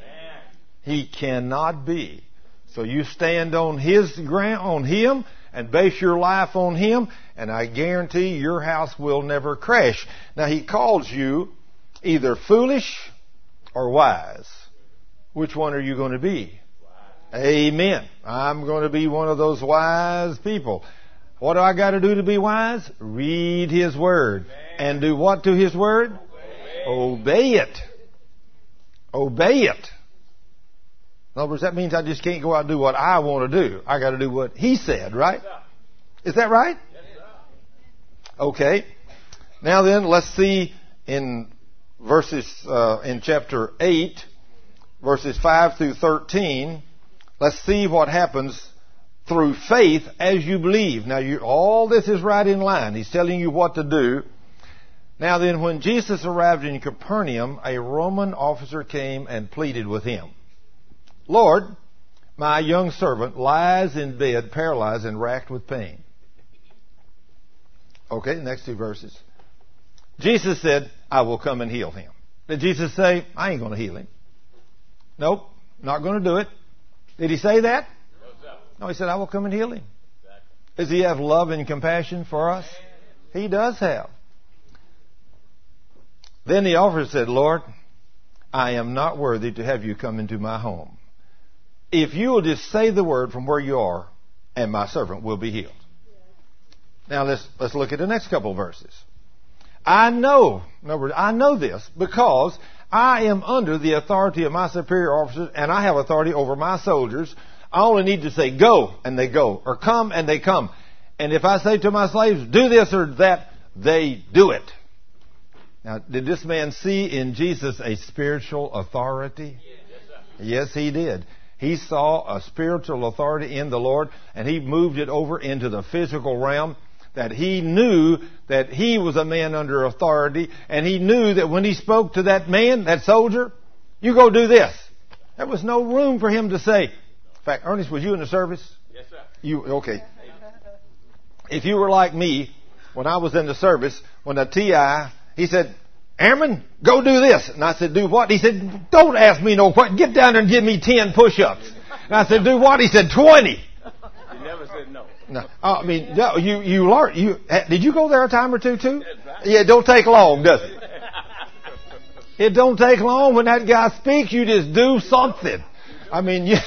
He cannot be. So you stand on His ground, on Him, and base your life on Him, and I guarantee your house will never crash. Now He calls you either foolish or wise. Which one are you going to be? Wise. Amen. I'm going to be one of those wise people. What do I got to do to be wise? Read His Word. Amen. And do what to His Word? Obey, Obey it. Obey it. In other words, that means I just can't go out and do what I want to do. I got to do what He said, right? Is that right? Okay. Now then, let's see in verses, uh, in chapter eight, verses five through thirteen, let's see what happens through faith as you believe. Now, you, all this is right in line. He's telling you what to do. Now then, when Jesus arrived in Capernaum, a Roman officer came and pleaded with him. Lord, my young servant lies in bed, paralyzed and racked with pain. Okay, next two verses. Jesus said, I will come and heal him. Did Jesus say, I ain't going to heal him? Nope, not going to do it. Did He say that? No, He said, I will come and heal him. Does He have love and compassion for us? He does have. Then the officer said, Lord, I am not worthy to have you come into my home. If you will just say the word from where you are, and my servant will be healed. Now let's, let's look at the next couple of verses. I know, in other words, I know this because I am under the authority of my superior officers and I have authority over my soldiers. I only need to say go and they go, or come and they come. And if I say to my slaves, do this or that, they do it. Now, did this man see in Jesus a spiritual authority? Yes, he did. He saw a spiritual authority in the Lord, and he moved it over into the physical realm, that he knew that he was a man under authority, and he knew that when he spoke to that man, that soldier, you go do this. There was no room for him to say. In fact, Ernest, was you in the service? Yes, sir. You, okay. If you were like me, when I was in the service, when the T I, he said, Airman, go do this. And I said, do what? He said, don't ask me no question. Get down there and give me ten push-ups. And I said, do what? He said, twenty. You never said no. No, I mean, no, you, you learn, you, did you go there a time or two too? Yeah, it don't take long, does it? It don't take long when that guy speaks, you just do something. I mean, you,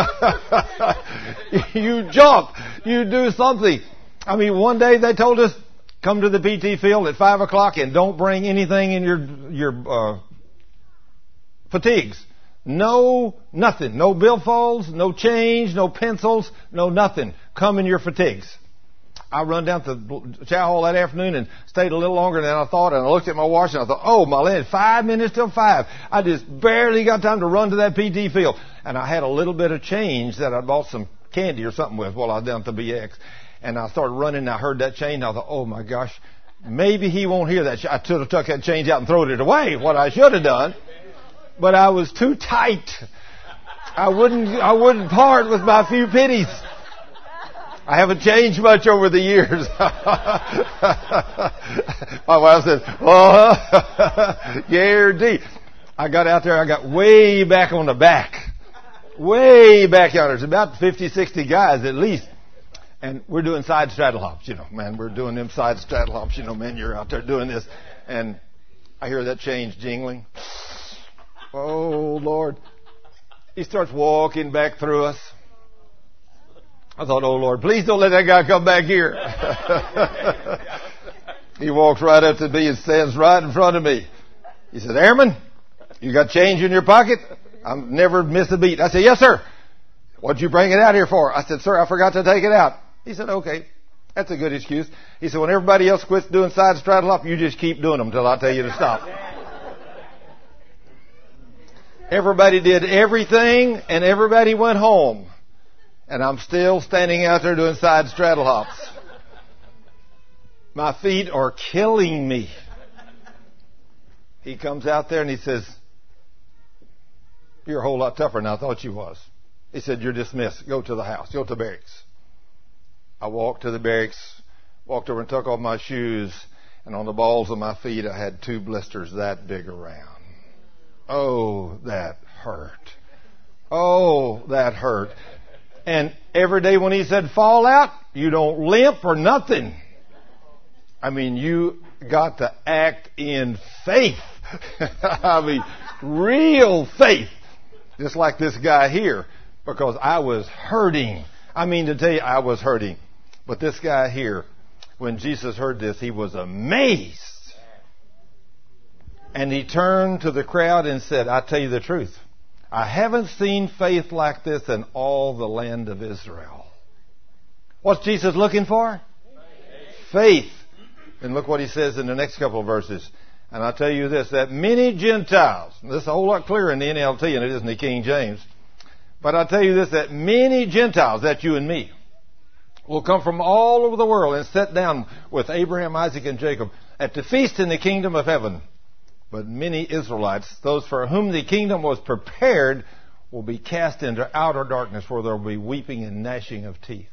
you jump, you do something. I mean, one day they told us, come to the P T field at five o'clock and don't bring anything in your, your, uh, fatigues. No, nothing. No billfolds, no change, no pencils, no nothing. Come in your fatigues. I run down to the chow hall that afternoon and stayed a little longer than I thought, and I looked at my watch and I thought, oh my land, five minutes till five. I just barely got time to run to that P T field. And I had a little bit of change that I bought some candy or something with while I was down at the B X. And I started running and I heard that change and I thought, oh my gosh, maybe he won't hear that. I should have took that change out and thrown it away, what I should have done. But I was too tight. I wouldn't, I wouldn't part with my few pennies. I haven't changed much over the years. My wife said, oh, guarantee. I got out there, I got way back on the back. Way back out there. There's about fifty, sixty guys at least. And we're doing side straddle hops, you know, man, we're doing them side straddle hops, you know, man, you're out there doing this. And I hear that change jingling. Oh, Lord. He starts walking back through us. I thought, oh, Lord, please don't let that guy come back here. He walks right up to me and stands right in front of me. He said, Airman, you got change in your pocket? I've never missed a beat. I said, yes, sir. What'd you bring it out here for? I said, sir, I forgot to take it out. He said, okay. That's a good excuse. He said, when everybody else quits doing side straddle hop, you just keep doing them until I tell you to stop. Everybody did everything, and everybody went home. And I'm still standing out there doing side straddle hops. My feet are killing me. He comes out there and he says, you're a whole lot tougher than I thought you was. He said, you're dismissed. Go to the house. Go to the barracks. I walked to the barracks, walked over and took off my shoes, and on the balls of my feet I had two blisters that big around. Oh, that hurt. Oh, that hurt. And every day when he said fall out, you don't limp or nothing. I mean, you got to act in faith. I mean, real faith. Just like this guy here, because I was hurting. I mean to tell you, I was hurting. But this guy here, when Jesus heard this, he was amazed. And he turned to the crowd and said, I tell you the truth. I haven't seen faith like this in all the land of Israel. What's Jesus looking for? Faith. Faith. And look what he says in the next couple of verses. And I'll tell you this, that many Gentiles, this is a whole lot clearer in the N L T than it is in the King James, but I'll tell you this, that many Gentiles, that's you and me, will come from all over the world and sit down with Abraham, Isaac, and Jacob at the feast in the kingdom of heaven. But many Israelites, those for whom the kingdom was prepared, will be cast into outer darkness where there will be weeping and gnashing of teeth.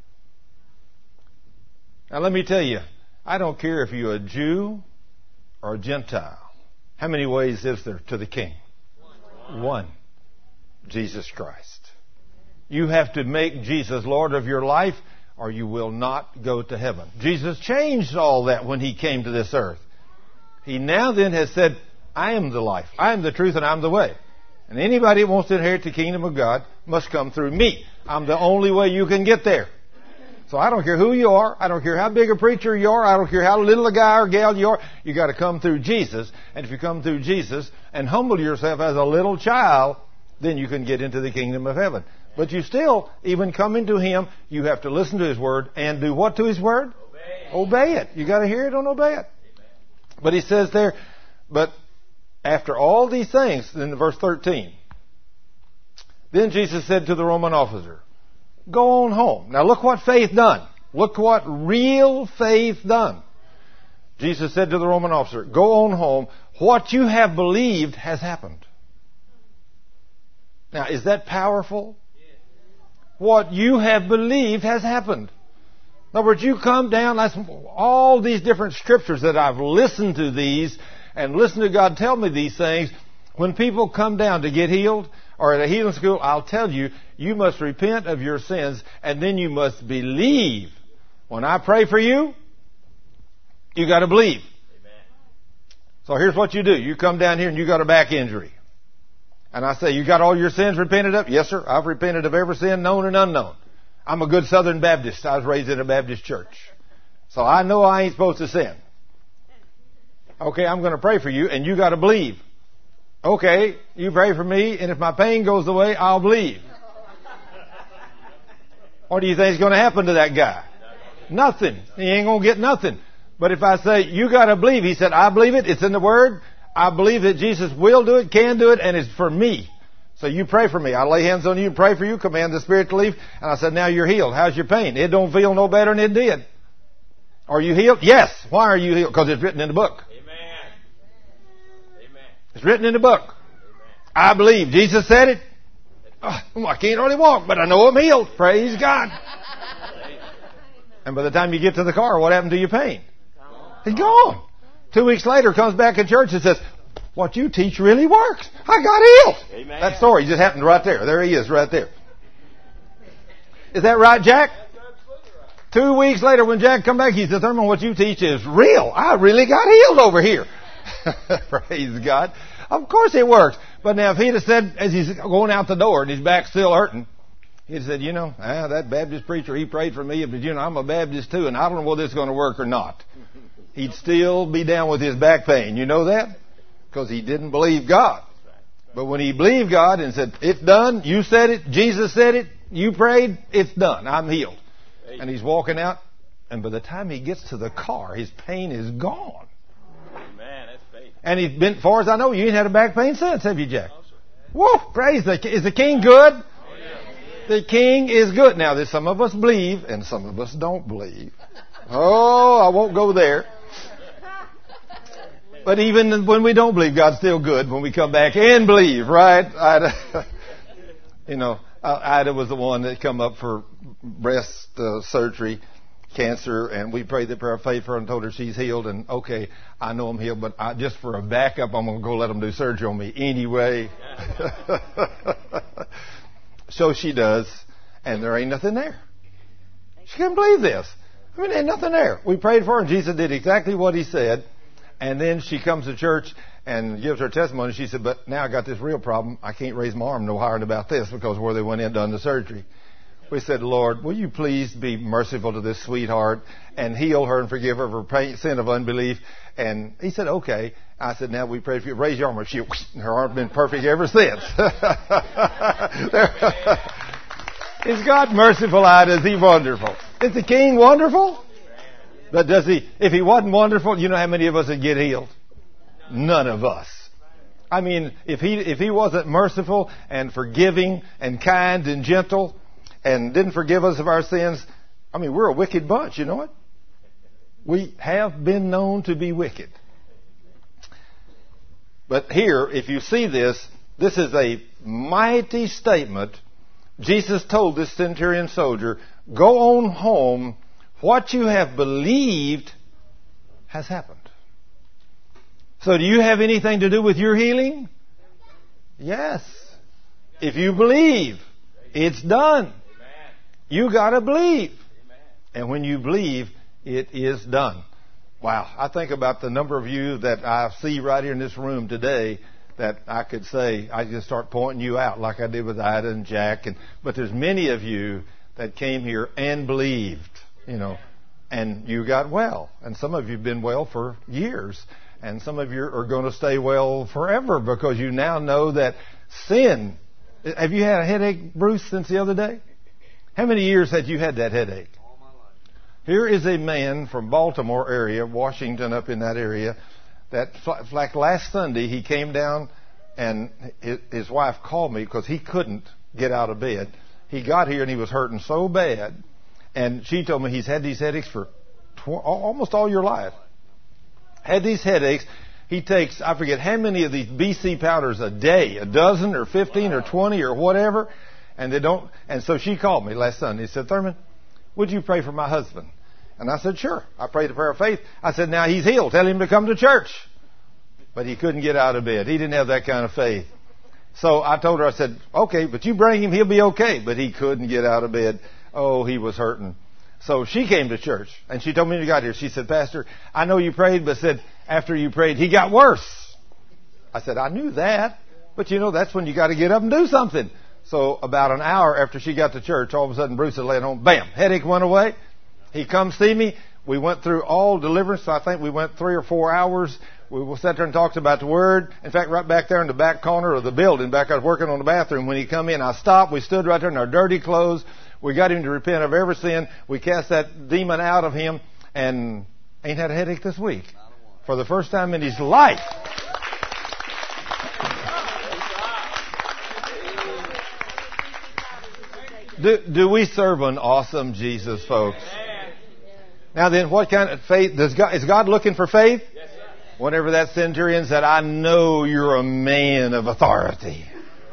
Now let me tell you, I don't care if you're a Jew or a Gentile. How many ways is there to the King? One. One. Jesus Christ. You have to make Jesus Lord of your life or you will not go to heaven. Jesus changed all that when He came to this earth. He now then has said, I am the life, I am the truth, and I'm the way. And anybody who wants to inherit the kingdom of God must come through me. I'm the only way you can get there. So I don't care who you are. I don't care how big a preacher you are. I don't care how little a guy or gal you are. You got to come through Jesus. And if you come through Jesus and humble yourself as a little child, then you can get into the kingdom of heaven. But you still, even coming to Him, you have to listen to His Word and do what to His Word? Obey, Obey it. You got to hear it and obey it. Amen. But He says there, but after all these things, in verse thirteen, then Jesus said to the Roman officer, go on home. Now look what faith done. Look what real faith done. Jesus said to the Roman officer, go on home. What you have believed has happened. Now, is that powerful? What you have believed has happened. In other words, you come down, that's all these different scriptures that I've listened to these and listened to God tell me these things. When people come down to get healed, or at a healing school, I'll tell you, you must repent of your sins and then you must believe. When I pray for you, you got to believe. Amen. So here's what you do. You come down here and you got a back injury. And I say, you got all your sins repented of? Yes, sir. I've repented of every sin known and unknown. I'm a good Southern Baptist. I was raised in a Baptist church. So I know I ain't supposed to sin. Okay, I'm going to pray for you and you got to believe. Okay, you pray for me, and if my pain goes away, I'll believe. What do you think is going to happen to that guy? Nothing. He ain't going to get nothing. But if I say, you got to believe, he said, I believe it, it's in the Word. I believe that Jesus will do it, can do it, and it's for me. So you pray for me. I lay hands on you and pray for you, command the Spirit to leave, and I said, now you're healed. How's your pain? It don't feel no better than it did. Are you healed? Yes. Why are you healed? Because it's written in the book. It's written in the book. Amen. I believe. Jesus said it. Oh, I can't hardly walk, but I know I'm healed. Praise God. And by the time you get to the car, what happened to your pain? It's gone. Two weeks later, comes back in church and says, what you teach really works. I got healed. Amen. That story just happened right there. There he is right there. Is that right, Jack? Two weeks later, when Jack come back, he says, Thurman, what you teach is real. I really got healed over here. Praise God. Of course it works. But now if he'd have said, as he's going out the door and his back's still hurting, he'd have said, you know, ah, that Baptist preacher, he prayed for me, but you know, I'm a Baptist too, and I don't know whether this is going to work or not. He'd still be down with his back pain. You know that? Because he didn't believe God. But when he believed God and said, it's done, you said it, Jesus said it, you prayed, it's done, I'm healed. And he's walking out, and by the time he gets to the car, his pain is gone. And he's been, as far as I know, you ain't had a back pain since, have you, Jack? Whoa, praise the King. Is the King good? Oh, yeah. The King is good. Now, there's some of us believe, and some of us don't believe. Oh, I won't go there. But even when we don't believe, God's still good when we come back and believe, right? Ida, you know, Ida was the one that come up for breast uh, surgery. Cancer, and we prayed the prayer of faith for her and told her she's healed, and okay, I know I'm healed, but I, just for a backup, I'm going to go let them do surgery on me anyway. So she does, and there ain't nothing there. She couldn't believe this. I mean, there ain't nothing there. We prayed for her, and Jesus did exactly what He said, and then she comes to church and gives her testimony. She said, but now I got this real problem. I can't raise my arm no higher than about this because where they went in and done the surgery. we said, Lord, will you please be merciful to this sweetheart and heal her and forgive her of her pain, sin of unbelief? And he said, okay. I said, now we pray for you. Raise your arm. She, her arm's been perfect ever since. Is God merciful? Is he wonderful? Is the King wonderful? But does he, if he wasn't wonderful, you know how many of us would get healed? None of us. I mean, if he, if he wasn't merciful and forgiving and kind and gentle and didn't forgive us of our sins, I mean, we're a wicked bunch, you know it? We have been known to be wicked. But here, if you see this, this is a mighty statement. Jesus told this centurion soldier, go on home. What you have believed has happened. So do you have anything to do with your healing? Yes. If you believe, it's done. You got to believe. And when you believe, it is done. Wow. I think about the number of you that I see right here in this room today that I could say, I just start pointing you out like I did with Ida and Jack. And, but there's many of you that came here and believed, you know, and you got well. And some of you have been well for years. And some of you are going to stay well forever because you now know that sin. Have you had a headache, Bruce, since the other day? How many years had you had that headache? All my life. Here is a man from Baltimore area, Washington, up in that area, that like last Sunday he came down and his wife called me because he couldn't get out of bed. He got here and he was hurting so bad, and she told me he's had these headaches for tw- almost all your life. Had these headaches. He takes, I forget how many of these B C powders a day, a dozen or fifteen or twenty or whatever, and they don't. And so she called me last Sunday. He said, Thurman, would you pray for my husband? And I said, sure. I prayed a prayer of faith. I said, now he's healed. Tell him to come to church. But he couldn't get out of bed. He didn't have that kind of faith. So I told her, I said, okay, but you bring him, he'll be okay. But he couldn't get out of bed. Oh, he was hurting. So she came to church, and she told me when she got here, she said, Pastor, I know you prayed, but said, after you prayed, he got worse. I said, I knew that, but you know, that's when you got to get up and do something. So about an hour after she got to church, all of a sudden Bruce had laid home, bam, headache went away. He come see me. We went through all deliverance. So I think we went three or four hours. We sat there and talked about the Word. In fact, right back there in the back corner of the building, back I was working on the bathroom. When he come in, I stopped. We stood right there in our dirty clothes. We got him to repent of every sin. We cast that demon out of him, and ain't had a headache this week for the first time in his life. Do, do we serve an awesome Jesus, folks? Now then, what kind of faith does God? Is God looking for faith? Yes, sir. Whenever that centurion said, I know you're a man of authority.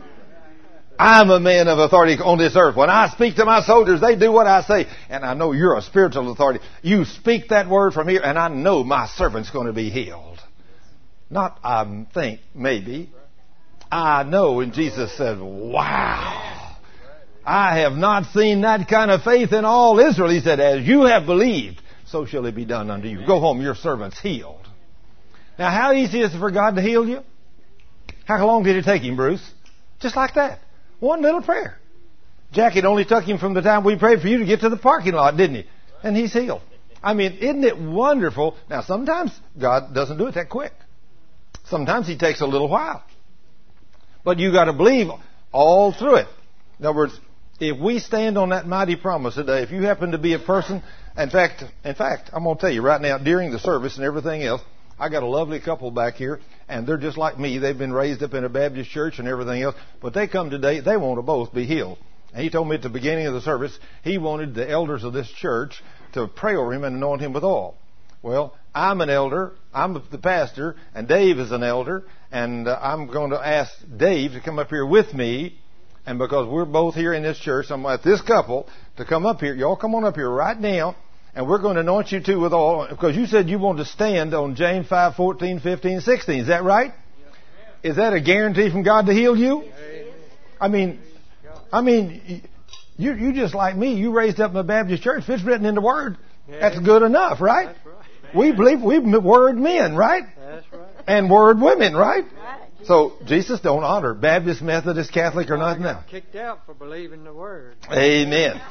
I'm a man of authority on this earth. When I speak to my soldiers, they do what I say. And I know you're a spiritual authority. You speak that word from here, and I know my servant's going to be healed. Not I think, maybe. I know. And Jesus said, wow. I have not seen that kind of faith in all Israel. He said, as you have believed, so shall it be done unto you. Go home, your servant's healed. Now, how easy is it for God to heal you? How long did it take him, Bruce? Just like that. One little prayer. Jack, it only took him from the time we prayed for you to get to the parking lot, didn't he? And he's healed. I mean, isn't it wonderful? Now, sometimes God doesn't do it that quick. Sometimes he takes a little while. But you got to believe all through it. In other words, if we stand on that mighty promise today, if you happen to be a person, in fact, in fact, I'm going to tell you right now, during the service and everything else, I got a lovely couple back here, and they're just like me. They've been raised up in a Baptist church and everything else, but they come today, they want to both be healed. And he told me at the beginning of the service, he wanted the elders of this church to pray over him and anoint him with oil. Well, I'm an elder, I'm the pastor, and Dave is an elder, and uh, I'm going to ask Dave to come up here with me. And because we're both here in this church, I'm at this couple to come up here. Y'all come on up here right now, and we're going to anoint you too with oil. Because you said you want to stand on James five, fourteen, fifteen, sixteen. Is that right? Is that a guarantee from God to heal you? I mean, I mean, you you just like me. You raised up in the Baptist church. If it's written in the Word, that's good enough, right? We believe we Word men, right? That's right. And Word women, right? So Jesus don't honor Baptist, Methodist, Catholic, or I nothing got else. kicked out for believing the word. Amen.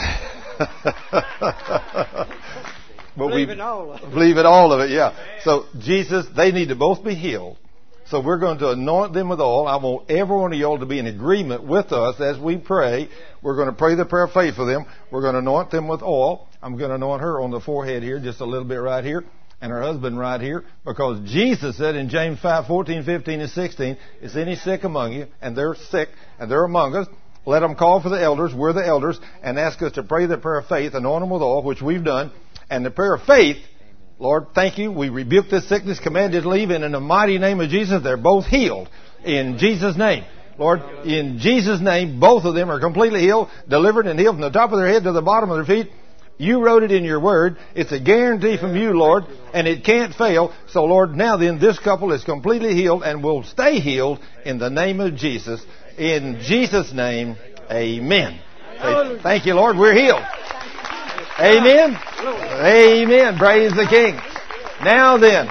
But Believe we in all of it. believe in all of it, yeah. So Jesus, they need to both be healed. So we're going to anoint them with oil. I want every one of y'all to be in agreement with us as we pray. We're going to pray the prayer of faith for them. We're going to anoint them with oil. I'm going to anoint her on the forehead here, just a little bit right here, and her husband right here, because Jesus said in James five, fourteen, fifteen, and sixteen, is any sick among you, and they're sick, and they're among us, let them call for the elders, we're the elders, and ask us to pray the prayer of faith, anoint them with oil, which we've done. And the prayer of faith, Lord, thank you. We rebuke this sickness, command it to leave, and in the mighty name of Jesus, they're both healed. In Jesus' name. Lord, in Jesus' name, both of them are completely healed, delivered, and healed from the top of their head to the bottom of their feet. You wrote it in your word. It's a guarantee from you, Lord, and it can't fail. So, Lord, now then, this couple is completely healed and will stay healed in the name of Jesus. In Jesus' name, amen. Say, thank you, Lord. We're healed. Amen. Amen. Praise the King. Now then,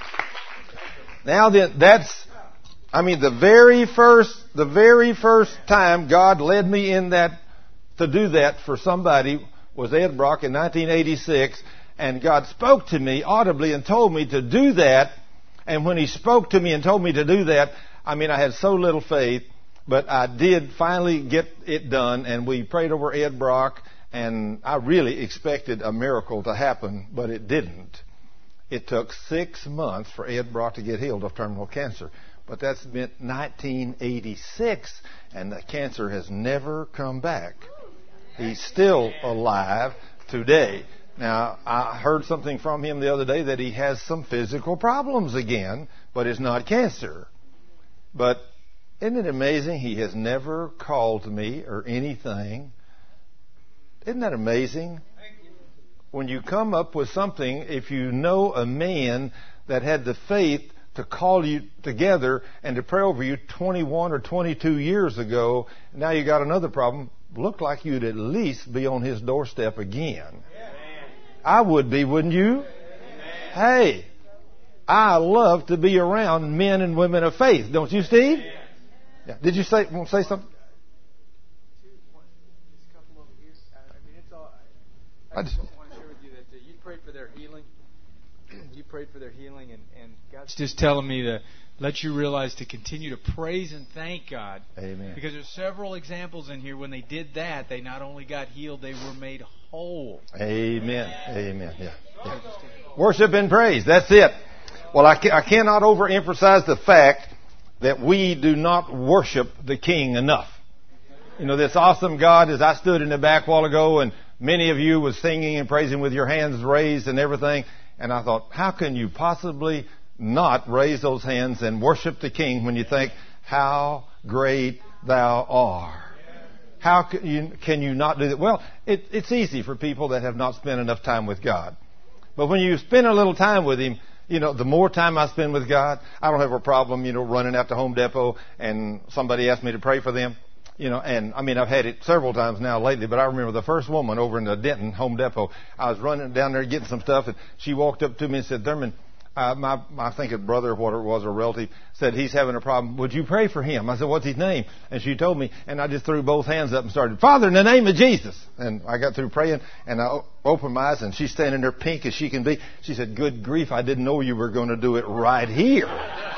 now then, that's, I mean, the very first, the very first time God led me in that, to do that for somebody was Ed Brock in nineteen eighty-six, and God spoke to me audibly and told me to do that. And when He spoke to me and told me to do that, I mean, I had so little faith, but I did finally get it done, and we prayed over Ed Brock. And I really expected a miracle to happen, but it didn't. It took six months for Ed Brock to get healed of terminal cancer. But that's been nineteen eighty-six, and the cancer has never come back. He's still alive today. Now, I heard something from him the other day that he has some physical problems again, but it's not cancer. But isn't it amazing? He has never called me or anything. Isn't that amazing? When you come up with something, if you know a man that had the faith to call you together and to pray over you twenty-one or twenty-two years ago, now you got another problem, looked like you'd at least be on his doorstep again. I would be, wouldn't you? Hey, I love to be around men and women of faith. Don't you, Steve? Yeah. Did you say, want to say something? I just want to share with you that uh, you prayed for their healing. You prayed for their healing, and, and God's just telling me to let you realize to continue to praise and thank God. Amen. Because there's several examples in here when they did that, they not only got healed, they were made whole. Amen. Amen. Yeah. yeah. Worship and praise. That's it. Well, I, ca- I cannot overemphasize the fact that we do not worship the King enough. You know, this awesome God, as I stood in the back a while ago, and many of you was singing and praising with your hands raised and everything. And I thought, how can you possibly not raise those hands and worship the King when you think, how great thou art? How can you, can you not do that? Well, it, it's easy for people that have not spent enough time with God. But when you spend a little time with Him, you know, the more time I spend with God, I don't have a problem, you know, running out to Home Depot and somebody asked me to pray for them. You know, and I mean, I've had it several times now lately, but I remember the first woman over in the Denton Home Depot. I was running down there getting some stuff, and she walked up to me and said, Thurman, uh, my, I think a brother or whatever it was, a relative, said he's having a problem. Would you pray for him? I said, what's his name? And she told me, and I just threw both hands up and started, Father, in the name of Jesus. And I got through praying, and I opened my eyes, and she's standing there pink as she can be. She said, good grief, I didn't know you were going to do it right here.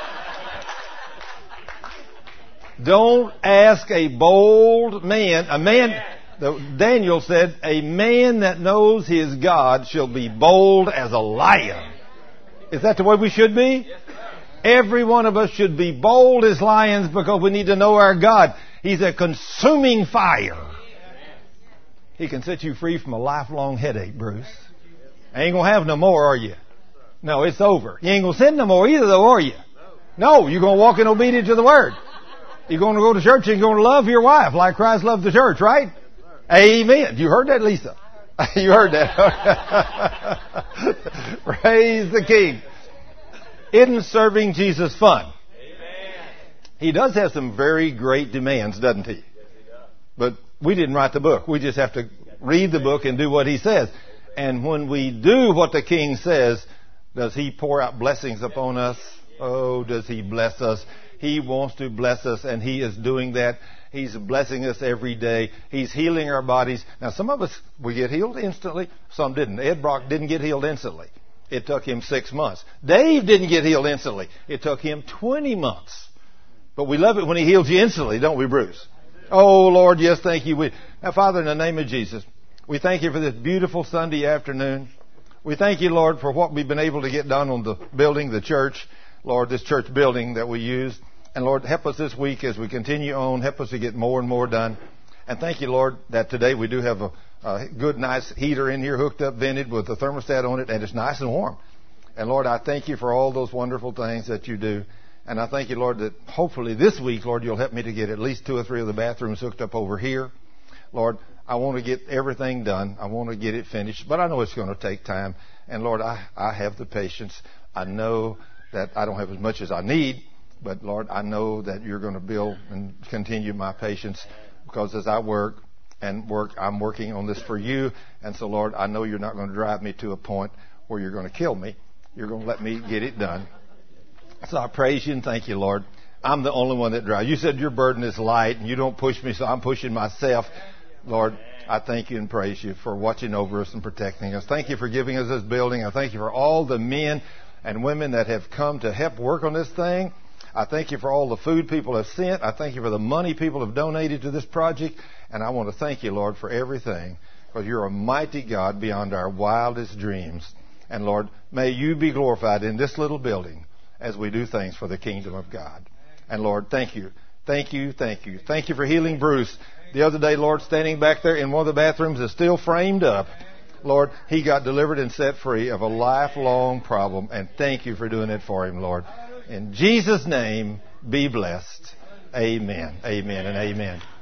Don't ask a bold man, a man, Daniel said, a man that knows his God shall be bold as a lion. Is that the way we should be? Every one of us should be bold as lions because we need to know our God. He's a consuming fire. He can set you free from a lifelong headache, Bruce. Ain't gonna have no more, are you? No, it's over. You ain't gonna sin no more either, though, are you? No, you're gonna walk in obedience to the Word. You're going to go to church and you're going to love your wife like Christ loved the church, right? Amen. You heard that, Lisa? You heard that. Praise the King. Isn't serving Jesus fun? Amen. He does have some very great demands, doesn't he? But we didn't write the book. We just have to read the book and do what He says. And when we do what the King says, does He pour out blessings upon us? Oh, does He bless us? He wants to bless us, and He is doing that. He's blessing us every day. He's healing our bodies. Now, some of us, we get healed instantly. Some didn't. Ed Brock didn't get healed instantly. It took him six months. Dave didn't get healed instantly. It took him twenty months. But we love it when He heals you instantly, don't we, Bruce? Oh, Lord, yes, thank you. We, now, Father, in the name of Jesus, we thank You for this beautiful Sunday afternoon. We thank You, Lord, for what we've been able to get done on the building, the church. Lord, this church building that we use. And Lord, help us this week as we continue on. Help us to get more and more done. And thank You, Lord, that today we do have a, a good, nice heater in here hooked up, vented with a thermostat on it, and it's nice and warm. And Lord, I thank You for all those wonderful things that You do. And I thank You, Lord, that hopefully this week, Lord, You'll help me to get at least two or three of the bathrooms hooked up over here. Lord, I want to get everything done. I want to get it finished. But I know it's going to take time. And Lord, I, I have the patience. I know that I don't have as much as I need. But Lord, I know that You're going to build and continue my patience, because as I work and work, I'm working on this for You. And so, Lord, I know You're not going to drive me to a point where You're going to kill me. You're going to let me get it done. So I praise You and thank You, Lord. I'm the only one that drives. You said Your burden is light and You don't push me, so I'm pushing myself. Lord, I thank You and praise You for watching over us and protecting us. Thank You for giving us this building. I thank You for all the men and women that have come to help work on this thing. I thank You for all the food people have sent. I thank You for the money people have donated to this project. And I want to thank You, Lord, for everything, because You're a mighty God beyond our wildest dreams. And Lord, may You be glorified in this little building as we do things for the kingdom of God. And Lord, thank You. Thank You, thank You. Thank You for healing Bruce. The other day, Lord, standing back there in one of the bathrooms is still framed up. Lord, he got delivered and set free of a lifelong problem. And thank You for doing it for him, Lord. In Jesus' name, be blessed. Amen. Amen and amen.